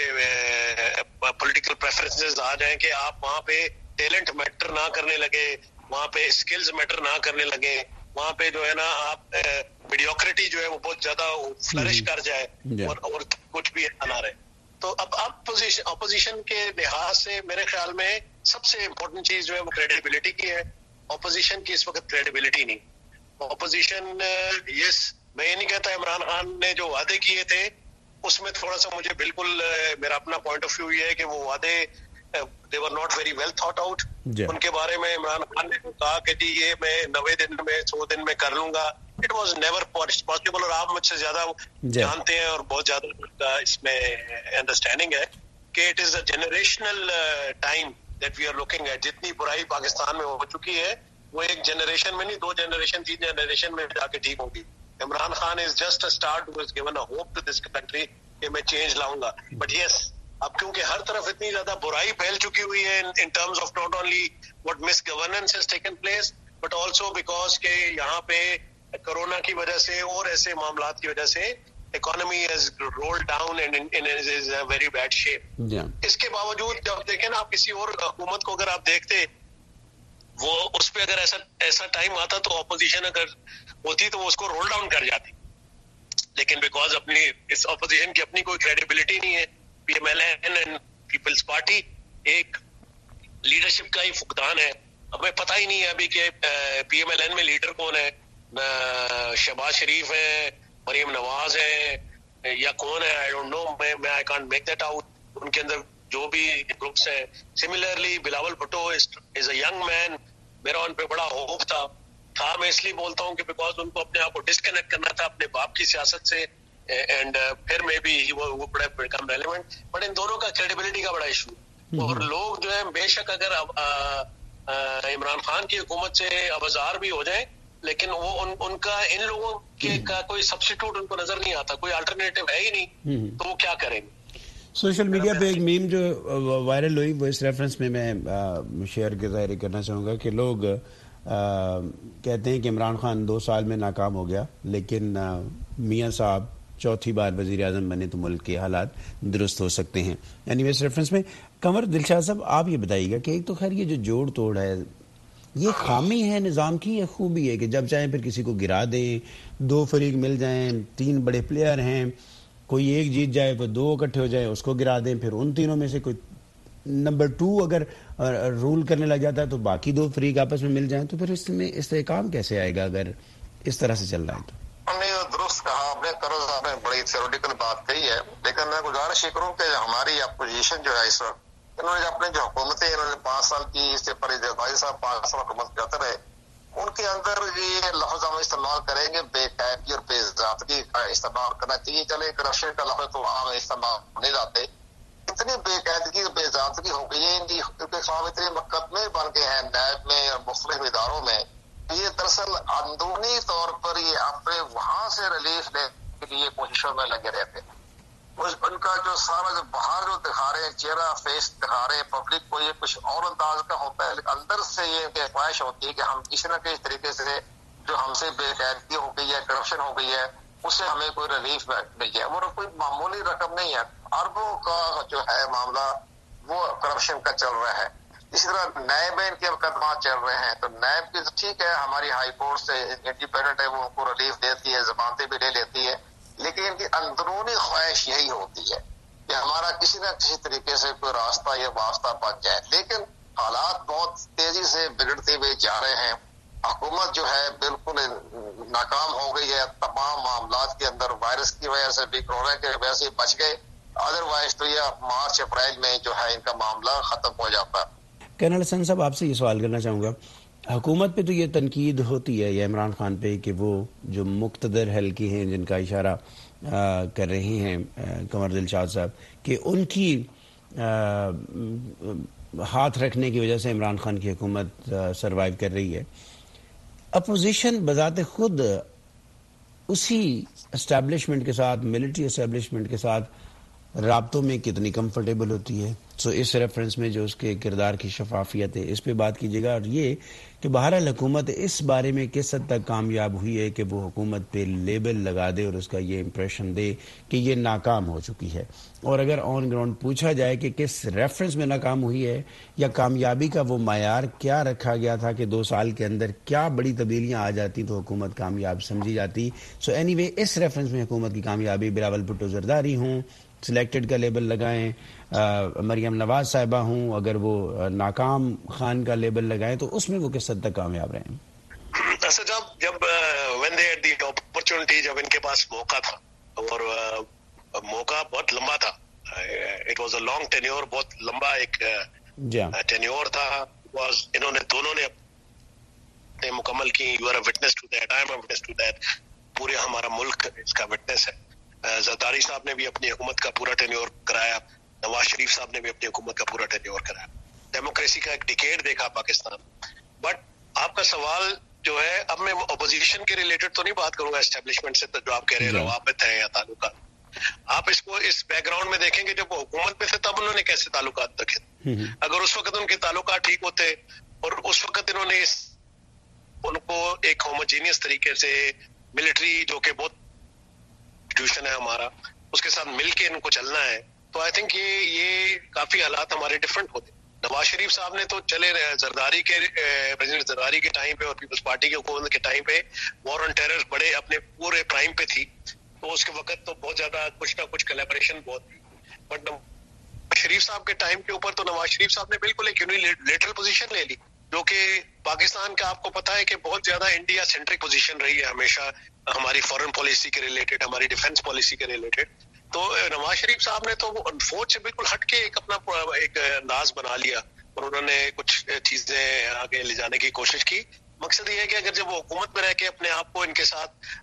پولیٹیکل پریفرنسز آ جائیں کہ آپ وہاں پہ ٹیلنٹ میٹر نہ کرنے لگے, وہاں پہ اسکلز میٹر نہ کرنے لگے, وہاں پہ جو ہے نا آپ میڈیوکریٹی جو ہے وہ بہت زیادہ فلرش کر جائے اور کچھ بھی نہ رہے. تو اب اپوزیشن کے لحاظ سے میرے خیال میں سب سے امپورٹنٹ چیز جو ہے وہ کریڈیبلٹی کی ہے. اپوزیشن کی اس وقت کریڈیبلٹی نہیں. اپوزیشن یس, میں یہ نہیں کہتا عمران خان نے جو وعدے کیے تھے اس میں تھوڑا سا مجھے بالکل میرا اپنا پوائنٹ آف ویو یہ ہے کہ وہ وعدے they were not very well thought out. ان کے بارے میں عمران خان نے کہا کہ جی یہ میں 90 دن میں 100 دن میں کر لوں گا, it was never possible. اور آپ مجھ سے زیادہ جانتے ہیں اور بہت زیادہ اس میں انڈرسٹینڈنگ ہے کہ it is a generational time that we are looking at. جتنی برائی پاکستان میں ہو چکی ہے وہ ایک جنریشن میں نہیں 2 جنریشن 3 جنریشن میں جا کے ٹھیک ہوگی. Imran Khan is just a start who has given a hope to this country کہ میں چینج لاؤں گا. But yes, اب کیونکہ ہر طرف اتنی زیادہ برائی پھیل چکی ہوئی ہے in terms of not only what misgovernance has taken place but also because کہ یہاں پہ کرونا کی وجہ سے اور ایسے معاملات کی وجہ سے economy has rolled down and is a very bad shape. اس کے باوجود جب دیکھیں نا آپ کسی اور حکومت کو اگر آپ دیکھتے وہ اس پہ اگر ایسا ٹائم آتا تو اپوزیشن اگر ہوتی تو وہ اس کو رول ڈاؤن کر جاتی, لیکن بیکاز اپنی اس اپوزیشن کی اپنی کوئی کریڈیبلٹی نہیں ہے, P M L N and People's Party ایک لیڈرشپ کا ہی فقدان ہے. ہمیں پتہ ہی نہیں ہے ابھی کہ پی ایم ایل این میں لیڈر کون ہے, شہباز شریف ہے, مریم نواز ہے یا کون ہے, آئی ڈونٹ نو, میں I can't make that out. ان کے اندر جو بھی گروپس ہیں, similarly Bilawal Bhutto is a young man, میرا ان پہ بڑا ہوپ تھا. میں اس لیے بولتا ہوں کہ بیکاز ان کو اپنے آپ کو ڈسکنیکٹ کرنا تھا اپنے باپ کی سیاست سے, اینڈ پھر میں بھی وہ بڑا بیکم ریلیونٹ. بٹ ان دونوں کا کریڈیبلٹی کا بڑا ایشو, اور لوگ جو ہے بے شک اگر عمران خان کی حکومت سے ابزار بھی ہو جائیں لیکن وہ ان کا ان لوگوں کے کا کوئی سبسٹیٹیوٹ ان کو نظر نہیں آتا, کوئی الٹرنیٹو ہے ہی نہیں, تو وہ کیا کریں گے. سوشل میڈیا پہ ایک میم جو وائرل ہوئی وہ اس ریفرنس میں شیئر کے ظاہر کرنا چاہوں گا کہ لوگ کہتے ہیں کہ عمران خان 2 سال میں ناکام ہو گیا, لیکن میاں صاحب 4تھی بار وزیر اعظم بنے تو ملک کے حالات درست ہو سکتے ہیں. یعنی اس ریفرنس میں قمر دلشاد صاحب آپ یہ بتائیے گا کہ ایک تو خیر یہ جو جوڑ توڑ ہے یہ خامی ہے نظام کی یا خوبی ہے کہ جب چاہیں پھر کسی کو گرا دیں, 2 فریق مل جائیں, 3 بڑے پلیئر ہیں, کوئی ایک جیت جائے وہ 2 اکٹھے ہو جائے اس کو گرا دیں, پھر ان تینوں میں سے کوئی نمبر 2 اگر رول کرنے لگ جاتا ہے تو باقی 2 فریق آپس میں مل جائیں, تو پھر اس میں استحکام کیسے آئے گا اگر اس طرح سے چل رہا ہے؟ تو ہم نے درست کہا, آپ نے طرز آپ نے بڑی تھیوریٹیکل بات کہی ہے, لیکن میں گزارش یہ کروں کہ ہماری اپوزیشن جو ہے اس وقت انہوں نے جو حکومتیں انہوں نے 5 سال کی اس سے پر صاحب 5 سال حکومت کرتے رہے, ان کے اندر یہ لفظ ہم استعمال کریں گے بے قاعدگی اور بے ضابطگی کا استعمال کرنا چاہیے. چلے کرپشن کا لفظ تو عام استعمال نہیں جاتے. اتنی بے قاعدگی اور بے ضابطگی ہو گئی ہے ان کی کے خلاف اتنے مقدمے بن گئے ہیں نیب میں اور مختلف اداروں میں. یہ دراصل اندرونی طور پر یہ اپنے وہاں سے ریلیف لینے کے لیے کوششوں میں لگے رہتے ہیں. ان کا جو سارا جو باہر جو دکھا رہے ہیں چہرہ فیس دکھا رہے ہیں پبلک کو یہ کچھ اور انداز کا ہوتا ہے, لیکن اندر سے یہ خواہش ہوتی ہے کہ ہم کسی نہ کسی طریقے سے جو ہم سے بے قاعدگی ہو گئی ہے, کرپشن ہو گئی ہے, اس سے ہمیں کوئی ریلیف مل جائے. وہ کوئی معمولی رقم نہیں ہے, اربوں کا جو ہے معاملہ وہ کرپشن کا چل رہا ہے. اسی طرح نیب ان کے مقدمات چل رہے ہیں تو نیب کی ٹھیک ہے ہماری ہائی کورٹ سے انڈیپینڈنٹ ہے, وہ ان کو ریلیف دیتی ہے, ضمانتیں بھی لے لیتی ہے, لیکن ان کی اندرونی خواہش یہی ہوتی ہے کہ ہمارا کسی نہ کسی طریقے سے کوئی راستہ یا واسطہ بن جائے. لیکن حالات بہت تیزی سے بگڑتے ہوئے جا رہے ہیں. حکومت جو ہے بالکل ناکام ہو گئی ہے تمام معاملات کے اندر. وائرس کی وجہ سے بھی, کورونا کی وجہ سے بچ گئے, ادروائز تو یہ مارچ اپریل میں جو ہے ان کا معاملہ ختم ہو جاتا. کرنل حسن صاحب آپ سے یہ سوال کرنا چاہوں گا, حکومت پہ تو یہ تنقید ہوتی ہے یا عمران خان پہ کہ وہ جو مقتدر حلقے ہیں جن کا اشارہ کر رہے ہیں قمر دلشاد صاحب کہ ان کی ہاتھ رکھنے کی وجہ سے عمران خان کی حکومت سروائیو کر رہی ہے. اپوزیشن بذات خود اسی اسٹیبلشمنٹ کے ساتھ, ملٹری اسٹیبلشمنٹ کے ساتھ رابطوں میں کتنی کمفرٹیبل ہوتی ہے؟ سو اس ریفرنس میں جو اس کے کردار کی شفافیت ہے اس پہ بات کیجیے گا. اور یہ کہ بہرحال حکومت اس بارے میں کس حد تک کامیاب ہوئی ہے کہ وہ حکومت پہ لیبل لگا دے اور اس کا یہ امپریشن دے کہ یہ ناکام ہو چکی ہے. اور اگر آن گراؤنڈ پوچھا جائے کہ کس ریفرنس میں ناکام ہوئی ہے یا کامیابی کا وہ معیار کیا رکھا گیا تھا کہ 2 سال کے اندر کیا بڑی تبدیلیاں آ جاتی تو حکومت کامیاب سمجھی جاتی. سو اینی وے اس ریفرنس میں حکومت کی کامیابی بلاول بھٹو زرداری ہوں, سلیکٹڈ کا لیبل لگائیں, مریم نواز صاحبہ ہوں, اگر وہ ناکام خان کا لیبل لگائیں تو اس میں وہ کس حد تک کامیاب رہے ہیں؟ جب when they had the opportunity, جب ان کے پاس موقع تھا اور موقع بہت لمبا تھا, it was a long tenure, بہت لمبا ایک tenure تھا, انہوں نے دونوں نے مکمل کی. You are a witness to that, I am a witness to that. پورے ہمارا ملک اس کا وٹنس ہے. زرداری صاحب نے بھی اپنی حکومت کا پورا ٹینیور کرایا, نواز شریف صاحب نے بھی اپنی حکومت کا پورا ٹینیور کرایا. ڈیموکریسی کا ایک ڈیکیڈ دیکھا پاکستان. بٹ آپ کا سوال جو ہے, اب میں اپوزیشن کے ریلیٹڈ تو نہیں بات کروں گا اسٹیبلشمنٹ سے, جو آپ کہہ رہے ہیں روابط ہیں یا تعلقات, آپ اس کو اس بیک گراؤنڈ میں دیکھیں گے. جب وہ حکومت میں تھے تب انہوں نے کیسے تعلقات رکھے. اگر اس وقت ان کے تعلقات ٹھیک ہوتے اور اس وقت انہوں نے ان کو ایک ہوموجینیس طریقے سے ملٹری جو کہ بہت انسٹیٹیوشن ہے ہمارا, اس کے ساتھ مل کے ان کو چلنا ہے, تو آئی تھنک یہ کافی حالات ہمارے ڈفرینٹ ہوتے. نواز شریف صاحب نے تو چلے زرداری کے پریزیڈنٹ زرداری کے ٹائم پہ اور پیپلز پارٹی کے حکومت کے ٹائم پہ وار آن ٹیرر بڑے اپنے پورے پرائم پہ تھی, تو اس کے وقت تو بہت زیادہ کچھ نہ کچھ کولیبریشن بہت تھی. بٹ نواز شریف صاحب کے ٹائم کے اوپر تو نواز شریف صاحب نے بالکل ایک یونیلیٹرل پوزیشن لے لی, جو کہ پاکستان کا آپ کو پتا ہے کہ بہت زیادہ انڈیا سینٹرک پوزیشن رہی ہے ہمیشہ, ہماری فارن پالیسی کے ریلیٹڈ, ہماری ڈیفنس پالیسی کے ریلیٹڈ. تو نواز شریف صاحب نے تو وہ فوج سے بالکل ہٹ کے ایک اپنا ایک انداز بنا لیا اور انہوں نے کچھ چیزیں آگے لے جانے کی کوشش کی. مقصد یہ ہے کہ اگر جب وہ حکومت میں رہ کے اپنے آپ کو ان کے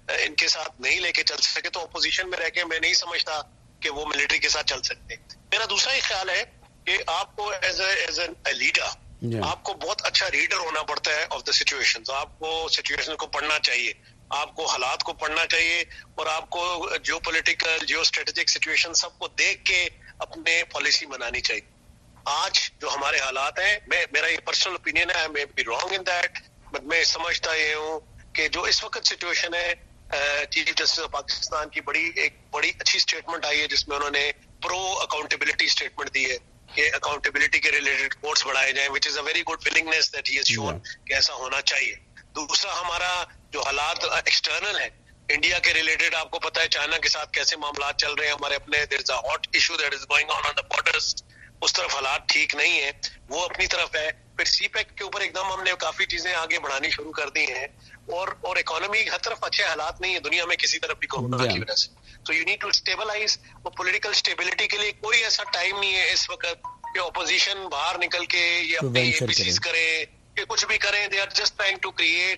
ساتھ نہیں لے کے چل سکے تو اپوزیشن میں رہ کے میں نہیں سمجھتا کہ وہ ملٹری کے ساتھ چل سکتے. میرا دوسرا ہی خیال ہے کہ آپ کو ایز اے لیڈر آپ کو بہت اچھا ریڈر ہونا پڑتا ہے آف دا سچویشن. آپ کو سچویشن کو پڑھنا چاہیے, آپ کو حالات کو پڑھنا چاہیے, اور آپ کو geopolitical geostrategic situation سب کو دیکھ کے اپنے پالیسی بنانی چاہیے. آج جو ہمارے حالات ہیں, میرا یہ پرسنل اوپینین ہے, میں be wrong in that, but میں سمجھتا یہ ہوں کہ جو اس وقت سچویشن ہے, چیف جسٹس آف پاکستان کی ایک بڑی اچھی اسٹیٹمنٹ آئی ہے جس میں انہوں نے پرو اکاؤنٹیبلٹی اسٹیٹمنٹ دی ہے کہ اکاؤنٹیبلٹی کے ریلیٹڈ کورٹس بڑھائے جائیں, which is a very good willingness that he has shown کہ ایسا ہونا چاہیے. دوسرا, ہمارا جو حالات ایکسٹرنل ہے انڈیا کے ریلیٹڈ, آپ کو پتا ہے چائنا کے ساتھ کیسے معاملات چل رہے ہیں ہمارے اپنے, there is a hot issue that is going on the borders, اس طرف حالات ٹھیک نہیں ہیں, وہ اپنی طرف ہے. پھر سی پیک کے اوپر ایک دم ہم نے کافی چیزیں آگے بڑھانی شروع کر دی ہیں, اور اکانومی ہر طرف اچھے حالات نہیں ہیں دنیا میں کسی طرف بھی کورونا کی وجہ سے. So you need to stabilise. اور پولیٹیکل اسٹیبلٹی کے لیے کوئی ایسا ٹائم نہیں ہے اس وقت کہ اپوزیشن باہر نکل کے یہ اپنے ایپیسیز کریں کہ کچھ بھی کریں. They are just trying to create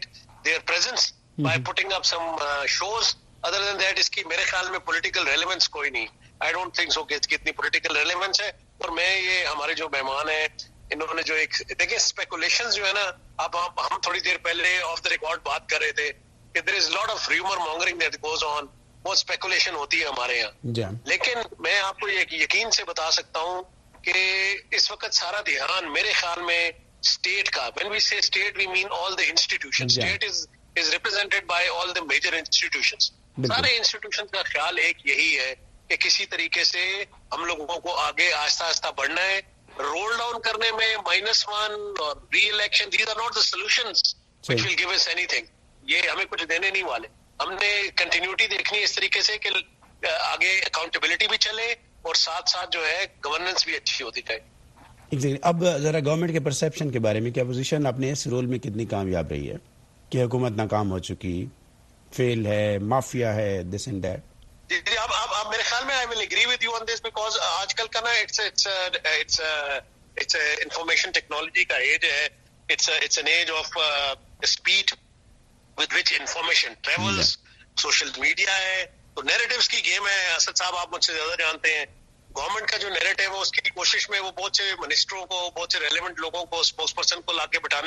their presence by putting up some shows. Other than that, इसकी मेरे ख्याल में political relevance कोई नहीं. I don't think so कि इसकी इतनी political relevance है. और मैं ये हमारे जो मेहमान हैं इन्होंने जो एक देखिए speculations जो है ना, अब हम थोड़ी देर पहले off the record बात कर रहे थे कि there is a lot of rumor mongering that goes on. बहुत स्पेकुलेशन होती है हमारे यहाँ. लेकिन मैं आपको ये यकीन से बता सकता हूँ कि इस वक्त सारा ध्यान मेरे ख्याल में स्टेट का, when we say state we mean all the institutions. State is represented by all the major institutions. सारे institutions का ख्याल एक यही है कि किसी तरीके से हम लोगों को आगे आहिस्ता आहिस्ता बढ़ना है. रोल डाउन करने में -1 और री-इलेक्शन, these are not the solutions which will give us anything. ये हमें कुछ देने नहीं वाले. हमने कंटिन्यूटी देखनी है इस तरीके से कि आगे अकाउंटेबिलिटी भी चले और साथ साथ जो है गवर्नेंस भी अच्छी होती जाए. अब जरा गवर्नमेंट के परसेप्शन के बारे में, क्या पोजीशन अपने इस रोल में कितनी कामयाब रही है कि हुकूमत नाकाम हो चुकी, फेल है, माफिया है, दिस एंड दैट? जी अब मेरे ख्याल में I will agree with you on this because आजकल का ना इट्स इंफॉर्मेशन टेक्नोलॉजी का एज है. It's an age of speed with which information travels. Social media है तो नैरेटिव्स की गेम है. असद साहब आप मुझसे ज्यादा जानते हैं. गवर्नमेंट का जो नैरेटिव है उसकी कोशिश में वो बहुत से मिनिस्टरों को, बहुत से रेलेवेंट लोगों को, स्पोक्स पर्सन को लाके बिठाने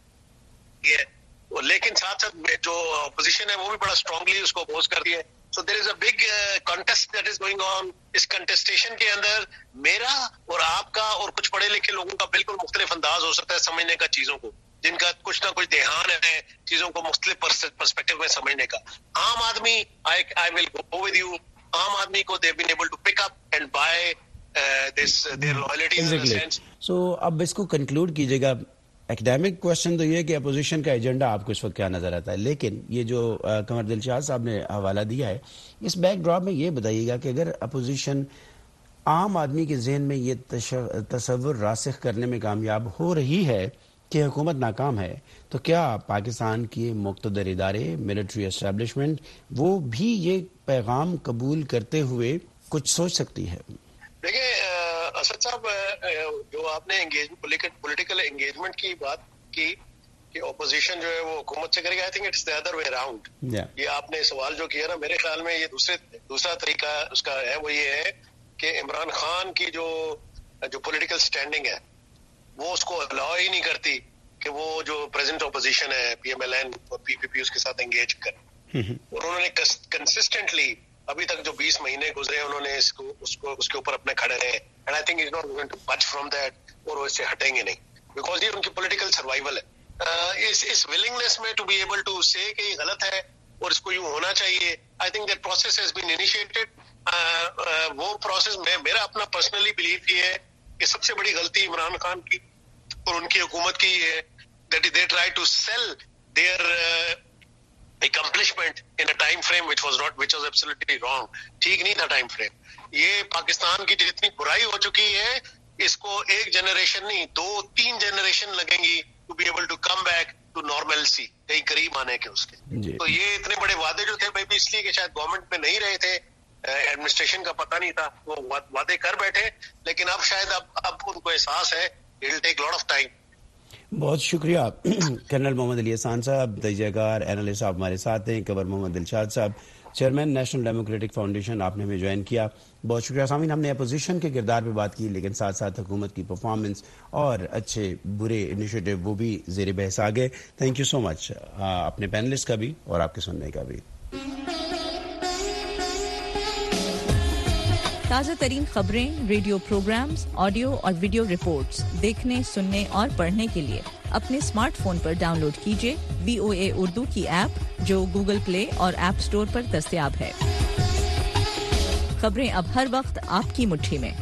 की है. लेकिन साथ साथ जो अपोजिशन है वो भी बड़ा स्ट्रांगली उसको अपोज कर दिया है. So there is a big contest that is going on. इस कंटेस्टेशन के अंदर मेरा और आपका और कुछ पढ़े लिखे लोगों का बिल्कुल मुख्तलिफ अंदाज हो सकता है समझने का चीजों को, जिनका कुछ ना कुछ ध्यान है चीजों को मुख्तलिफ पर्सपेक्टिव में समझने का. आम आदमी, I will go with you, आम आदमी को they been able to pick up and by this their loyalty in the sense. सो अब इसको कंक्लूड कीजिएगा. एकेडमिक क्वेश्चन तो ये कि अपोजिशन का एजेंडा आपको इस वक्त क्या नजर आता है, लेकिन ये जो कमर दिलशाद साहब ने हवाला दिया है, इस बैकड्रॉप में ये बताइएगा कि अगर अपोजिशन आम आदमी के जहन में ये तसव्वुर रासिख करने में कामयाब हो रही है कि हुकूमत नाकाम है, तो क्या पाकिस्तान के मुक़्तदर इदारे, मिलिट्री एस्टैब्लिशमेंट, वो भी ये पैगाम कबूल करते हुए कुछ सोच सकती है? देखिए असद साहब, जो आपने पॉलिटिकल एंगेजमेंट की बात की कि ऑपोजिशन जो है वो हुकूमत से करेगी, I think it's the other way around. ये आपने सवाल जो किया ना, मेरे ख्याल में ये दूसरा तरीका उसका है, वो ये है कि इमरान खान की जो पॉलिटिकल स्टैंडिंग है वो उसको अलाउ ही नहीं करती कि वो जो प्रेजेंट ऑपोजिशन है PMLN और PPP उसके साथ एंगेज कर. और उन्होंने कंसिस्टेंटली अभी तक जो 20 महीने गुजरे उन्होंने उसके ऊपर अपने खड़े रहे. And I think is not going to budge from that, और वो इससे हटेंगे नहीं बिकॉज ये उनकी पॉलिटिकल सर्वाइवल है. इस विलिंगनेस में टू बी एबल टू से कि ये गलत है और इसको यूं होना चाहिए, I think that process has been initiated. वो प्रोसेस में मेरा अपना पर्सनली बिलीव ये है कि सबसे बड़ी गलती इमरान खान की और उनकी हुकूमत की है that they try to sell their accomplishment in a time frame which was absolutely wrong. ठीक नहीं था टाइम फ्रेम. ये पाकिस्तान की जितनी बुराई हो चुकी है इसको एक जनरेशन नहीं 2-3 जनरेशन लगेंगी to be able to come back to normalcy, कहीं करीब आने के उसके. तो ये इतने बड़े वादे जो थे भाई इसलिए कि शायद गवर्नमेंट में नहीं रहे थे, एडमिनिस्ट्रेशन का पता नहीं था, वो वादे कर बैठे, लेकिन अब शायद अब उनको एहसास है it will take lot of time. बहुत शुक्रिया कर्नल मोहम्मद अली हसन साहब, तजज़ियाकार एनालिस्ट साहब हमारे साथ हैं. कमर मोहम्मद दिलशाद साहब, चेयरमैन नेशनल डेमोक्रेटिक फाउंडेशन, आपने हमें ज्वाइन किया. बहुत शुक्रिया. सामीन, हमने अपोजिशन के किरदार पे बात की, लेकिन साथ साथ हुकूमत की परफॉर्मेंस और अच्छे बुरे इनिशिएटिव वो भी ज़ेर बहस आ गए. थैंक यू सो मच अपने पैनलिस्ट का भी और आपके सुनने का भी. ताज़ा तरीन खबरें, रेडियो प्रोग्राम्स, ऑडियो और वीडियो रिपोर्ट्स देखने, सुनने और पढ़ने के लिए अपने स्मार्टफोन पर डाउनलोड कीजिए VOA उर्दू की ऐप, जो गूगल प्ले और ऐप स्टोर पर दस्तयाब है. खबरें अब हर वक्त आपकी मुट्ठी में.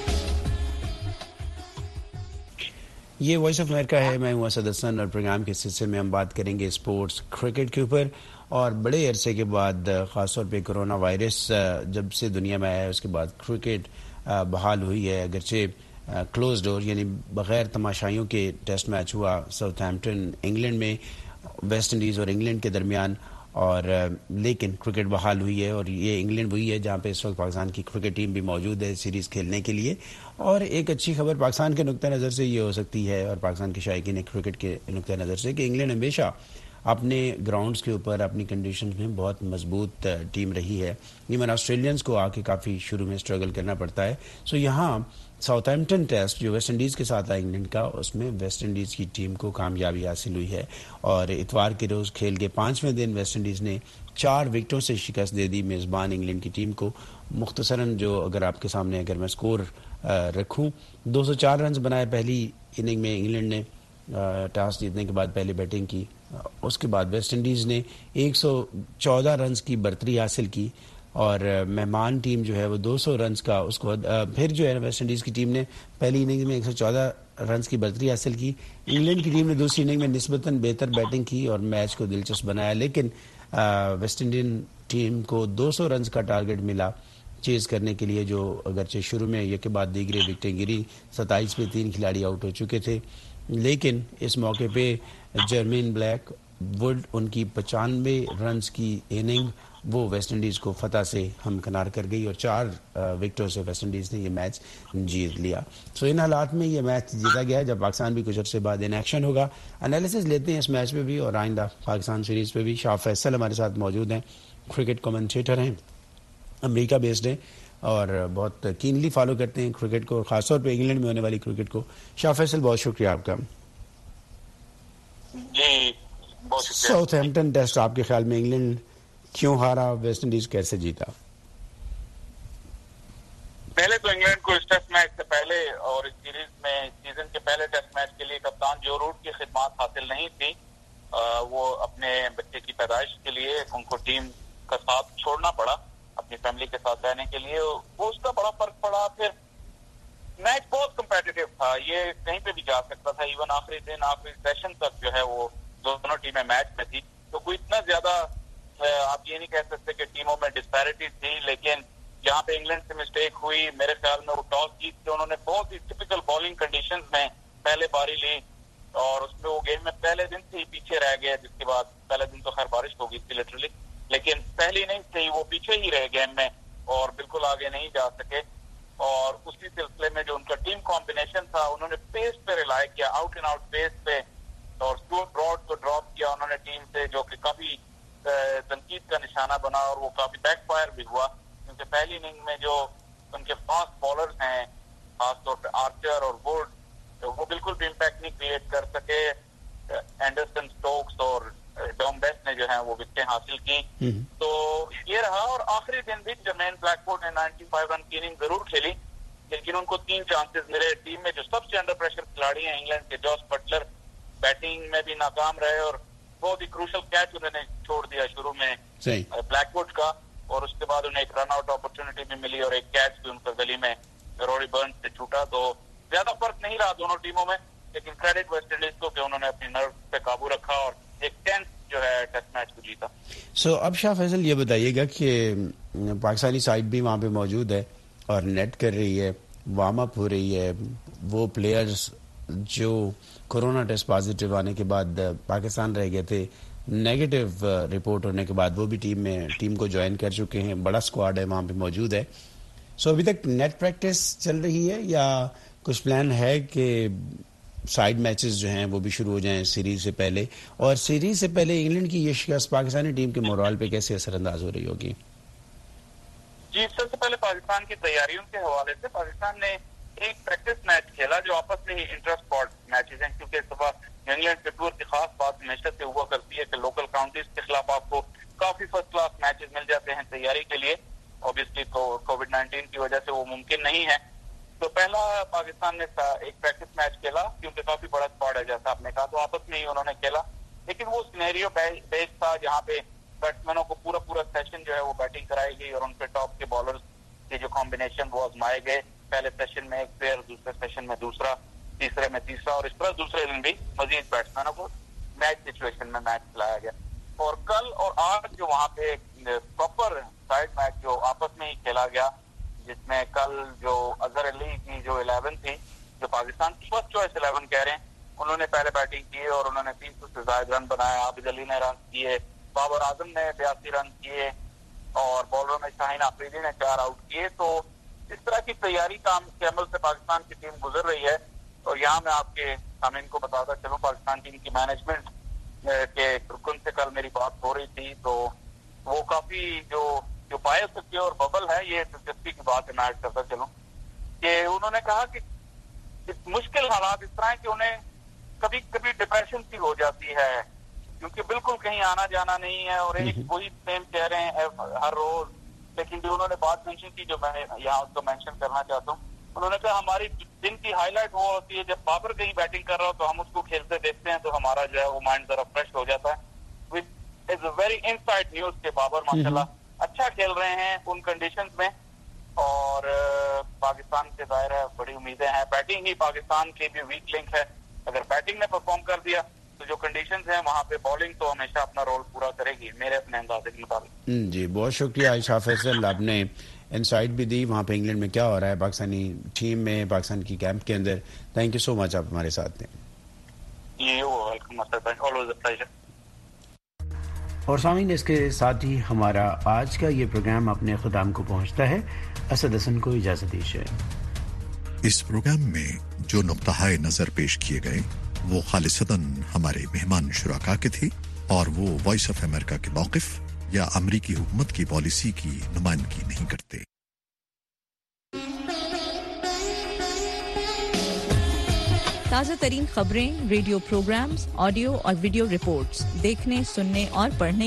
ये वॉइस ऑफ अमेरिका है. मैं हूं असद हसन और प्रोग्राम के सिलसिले में हम बात करेंगे स्पोर्ट्स क्रिकेट के ऊपर. और बड़े अरसे के बाद, ख़ासतौर पे कोरोना वायरस जब से दुनिया में आया है उसके बाद क्रिकेट बहाल हुई है. अगरचे क्लोज डोर यानी बग़ैर तमाशाइयों के टेस्ट मैच हुआ साउथहैम्पटन इंग्लैंड में, वेस्ट इंडीज़ और इंग्लैंड के दरमियान, और लेकिन क्रिकेट बहाल हुई है. और ये इंग्लैंड वही है जहाँ पे इस वक्त पाकिस्तान की क्रिकेट टीम भी मौजूद है सीरीज़ खेलने के लिए. और एक अच्छी खबर पाकिस्तान के नुक्ता नज़र से ये हो सकती है, और पाकिस्तान के शायकीन क्रिकेट के नुक्ता नज़र से, कि इंग्लैंड हमेशा اپنے گراؤنڈز کے اوپر اپنی کنڈیشنز میں بہت مضبوط ٹیم رہی ہے. ایون آسٹریلینز کو آ کے کافی شروع میں اسٹرگل کرنا پڑتا ہے. سو یہاں ساؤتھ ہیمپٹن ٹیسٹ جو ویسٹ انڈیز کے ساتھ تھا انگلینڈ کا, اس میں ویسٹ انڈیز کی ٹیم کو کامیابی حاصل ہوئی ہے, اور اتوار کے روز کھیل کے 5ویں دن ویسٹ انڈیز نے 4 وکٹوں سے شکست دے دی میزبان انگلینڈ کی ٹیم کو. مختصراً جو اگر آپ کے سامنے اگر میں سکور رکھوں, 204 رنز بنائے پہلی اننگ میں انگلینڈ نے ٹاس جیتنے کے بعد پہلے بیٹنگ کی. اس کے بعد ویسٹ انڈیز نے 114 رنز کی برتری حاصل کی, اور مہمان ٹیم جو ہے وہ 200 رنز کا اس کو پھر جو ہے ویسٹ انڈیز کی ٹیم نے پہلی اننگ میں 114 رنز کی برتری حاصل کی. انگلینڈ کی ٹیم نے دوسری اننگ میں نسبتاً بہتر بیٹنگ کی اور میچ کو دلچسپ بنایا, لیکن ویسٹ انڈین ٹیم کو 200 رنز کا ٹارگٹ ملا چیز کرنے کے لیے, جو اگرچہ شروع میں یہ کے بعد دیگرے وکٹیں گری, 27 پہ 3 کھلاڑی آؤٹ ہو چکے تھے, لیکن اس موقع پہ جرمین بلیک وڈ ان کی 95 رنز کی اننگ وہ ویسٹ انڈیز کو فتح سے ہمکنار کر گئی, اور 4 وکٹوں سے ویسٹ انڈیز نے یہ میچ جیت لیا. سو ان حالات میں یہ میچ جیتا گیا جب پاکستان بھی کچھ عرصے بعد ان ایکشن ہوگا. انالیسس لیتے ہیں اس میچ پہ بھی اور آئندہ پاکستان سیریز پہ بھی. شاہ فیصل ہمارے ساتھ موجود ہیں, کرکٹ کمنٹیٹر ہیں, امریکہ بیسڈ ہیں اور بہت کینلی فالو کرتے ہیں کرکٹ کو, خاص طور پہ انگلینڈ میں ہونے والی کرکٹ کو. شاہ فیصل بہت شکریہ آپ کا. جی بہت شکریہ. ساؤتھ ہیمپٹن ٹیسٹ آپ کے خیال میں انگلینڈ کیوں ہارا, ویسٹ انڈیز کیسے جیتا؟ پہلے تو انگلینڈ کو اس ٹیسٹ میچ سے پہلے اور اس سیریز میں سیزن کے پہلے ٹیسٹ میچ کے لیے کپتان جو روٹ کی خدمات حاصل نہیں تھی, وہ اپنے بچے کی پیدائش کے لیے ان کو ٹیم کا ساتھ چھوڑنا پڑا اپنی فیملی کے ساتھ رہنے کے لیے, وہ اس کا بڑا فرق پڑا. پھر میچ بہت کمپیٹیٹو تھا, یہ کہیں پہ بھی جا سکتا تھا, ایون آخری دن آخری سیشن تک جو ہے وہ دونوں ٹیمیں میچ میں تھی, تو کوئی اتنا زیادہ آپ یہ نہیں کہہ سکتے کہ ٹیموں میں ڈسپیرٹی تھی. لیکن جہاں پہ انگلینڈ سے مسٹیک ہوئی, میرے خیال میں وہ ٹاس جیت کے انہوں نے بہت ہی ٹپیکل بالنگ کنڈیشنز میں پہلے باری لی, اور اس میں وہ گیم میں پہلے دن سے ہی پیچھے رہ گئے, جس کے بعد پہلے دن تو خیر بارش ہو گئی تھی لٹرلی, لیکن پہلی اننگ سے ہی وہ پیچھے ہی رہے گیم میں اور بالکل آگے نہیں جا سکے. اور اسی سلسلے میں جو ان کا ٹیم کمبینیشن تھا, انہوں نے پیس پہ ریلائی کیا, آؤٹ اینڈ آؤٹ پیس پہ, اور اسٹوارٹ براڈ کو ڈراپ کیا انہوں نے ٹیم سے, جو کہ کافی تنقید کا نشانہ بنا, اور وہ کافی بیک فائر بھی ہوا, کیونکہ پہلی اننگ میں جو ان کے فاسٹ بالرز ہیں خاص طور پہ آرچر اور ووڈ, وہ بالکل بھی امپیکٹ نہیں کریٹ کر سکے. اینڈرسن, سٹوکس اور ڈوم بیسٹ نے جو ہے وہ وکٹیں حاصل کی. تو یہ رہا, اور آخری دن بھی جرمین بلیک ووڈ نے 95 رن کی اننگ ضرور کھیلی, لیکن ان کو 3 چانسز ملے. ٹیم میں جو سب سے انڈر پریشر کھلاڑی ہیں انگلینڈ کے, جوس بٹلر بیٹنگ میں بھی ناکام رہے, اور بہت ہی کروشل کیچ انہوں نے چھوڑ دیا شروع میں بلیک ووڈ کا, اور اس کے بعد انہیں ایک رن آؤٹ اپرچونٹی بھی ملی, اور ایک کیچ بھی ان کا گلی میں روری برنز سے چھوٹا. تو زیادہ فرق نہیں رہا دونوں ٹیموں میں, لیکن کریڈٹ ویسٹ انڈیز کو کہ انہوں نے اپنی نرو پہ قابو رکھا اور ایک ٹینس جو ہے ٹیسٹ میچ کو جیتا. سو اب شاہ فیصل یہ بتائیے گا کہ پاکستانی سائڈ بھی وہاں پہ موجود ہے اور نیٹ کر رہی ہے, وارم اپ ہو رہی ہے, وہ پلیئرز جو کورونا ٹیسٹ پازیٹیو آنے کے بعد پاکستان رہ گئے تھے, نیگیٹو رپورٹ ہونے کے بعد وہ بھی ٹیم کو جوائن کر چکے ہیں, بڑا اسکواڈ ہے وہاں پہ موجود ہے. سو ابھی تک نیٹ پریکٹس چل رہی ہے یا کچھ پلان ہے کہ سائیڈ میچز جو ہیں وہ بھی شروع ہو جائیں سیریز سے پہلے, اور سیریز سے پہلے انگلینڈ کی یہ شکست پاکستانی ٹیم کے مورال پہ کیسے اثر انداز ہو رہی ہوگی؟ جی, سب سے پہلے پاکستان کی تیاریوں کے حوالے سے پاکستان نے ایک پریکٹس میچ کھیلا جو آپس میں ہی انٹر اسپورٹ میچز ہیں, کیونکہ اس دفعہ انگلینڈ کے ٹور کی خاص بات ہمیشہ سے ہوا کرتی ہے کہ لوکل کاؤنٹیز کے خلاف آپ کو کافی فرسٹ کلاس میچز مل جاتے ہیں تیاری کے لیے. اوبیسلی کووڈ-19 کی وجہ سے وہ ممکن نہیں ہے. تو پہلا پاکستان نے ایک پریکٹس میچ کھیلا, کیونکہ کافی بڑا اسکواڈ ہے جیسا آپ نے کہا, تو آپس میں ہی انہوں نے کھیلا, لیکن وہ سینیریو بیس تھا جہاں پہ بیٹسمینوں کو پورا سیشن جو ہے وہ بیٹنگ کرائی گئی, اور ان پہ ٹاپ کے بالرز کے جو کمبینیشن وہ آزمائے گئے. پہلے سیشن میں ایک پلیئر, دوسرے سیشن میں دوسرا, تیسرے میں تیسرا, اور اس طرح دوسرے دن بھی مزید بیٹسمینوں کو میچ سچویشن میں میچ کھلایا گیا. اور کل اور آج جو وہاں پہ پراپر سائڈ میچ جو آپس میں ہی کھیلا گیا, جس میں کل جو اظہر علی کی جو 11 تھی, جو پاکستان کی فرسٹ چوائس 11 کہہ رہے ہیں, انہوں نے پہلے بیٹنگ کی اور انہوں نے 300 سے زائد رن بنایا. عابد علی نے رن کیے, بابر اعظم نے 82 رن کیے, اور بالروں میں شاہین آفریدی نے 4 آؤٹ کیے. تو اس طرح کی تیاری کام کے عمل سے پاکستان کی ٹیم گزر رہی ہے. اور یہاں میں آپ کے سامعین کو بتاتا چلوں, پاکستان ٹیم کی مینجمنٹ के रुकन से कल मेरी बात हो रही थी, तो वो काफी जो बायोसिक्योर बबल है, ये दिलचस्पी की बात है, मैं ऐड करता चलूं कि उन्होंने कहा कि मुश्किल हालात इस तरह है कि उन्हें कभी कभी डिप्रेशन सी हो जाती है क्योंकि बिल्कुल कहीं आना जाना नहीं है और एक वही सेम कह रहे हैं हर रोज। लेकिन जो उन्होंने बात मेंशन की जो मैं यहाँ उसको मेंशन करना चाहता हूँ, उन्होंने कहा हमारी दिन की हाईलाइट वो होती है जब बाबर कहीं बैटिंग कर रहा हो तो हम उसको खेलते देखते हैं तो हमारा जो है वो माइंड जरा फ्रेश हो जाता है। Which is very inside news के बाबर माशाल्लाह अच्छा खेल रहे हैं उन कंडीशंस में और पाकिस्तान से जाहिर है बड़ी उम्मीदें हैं। बैटिंग ही पाकिस्तान की भी वीक लिंक है, अगर बैटिंग ने परफॉर्म कर दिया तो जो कंडीशंस हैं वहाँ पे बॉलिंग तो हमेशा अपना रोल पूरा करेगी मेरे अपने अंदाजे के मुताबिक। जी बहुत शुक्रिया आयशा फैसल, आपने इनसाइट भी दी वहाँ पे इंग्लैंड में क्या हो रहा है पाकिस्तानी टीम में, पाकिस्तान की कैंप के अंदर। थैंक यू सो मच, आप हमारे साथ थे। और सामीन इसके साथ ही हमारा आज का ये प्रोग्राम अपने ख़ुदाम को पहुँचता है। असद हसन को इजाज़त दीजिए। इस प्रोग्राम में जो नुक्ताए नजर पेश किए गए वो खालिसतन हमारे मेहमान शुराका के थे और वो वॉइस ऑफ अमेरिका के मौक़िफ़ या अमरीकी हुकूमत की पॉलिसी की नुमाइंदगी नहीं करते। ताज़ा तरीन खबरें, रेडियो प्रोग्राम्स, ऑडियो और वीडियो रिपोर्ट्स देखने, सुनने और पढ़ने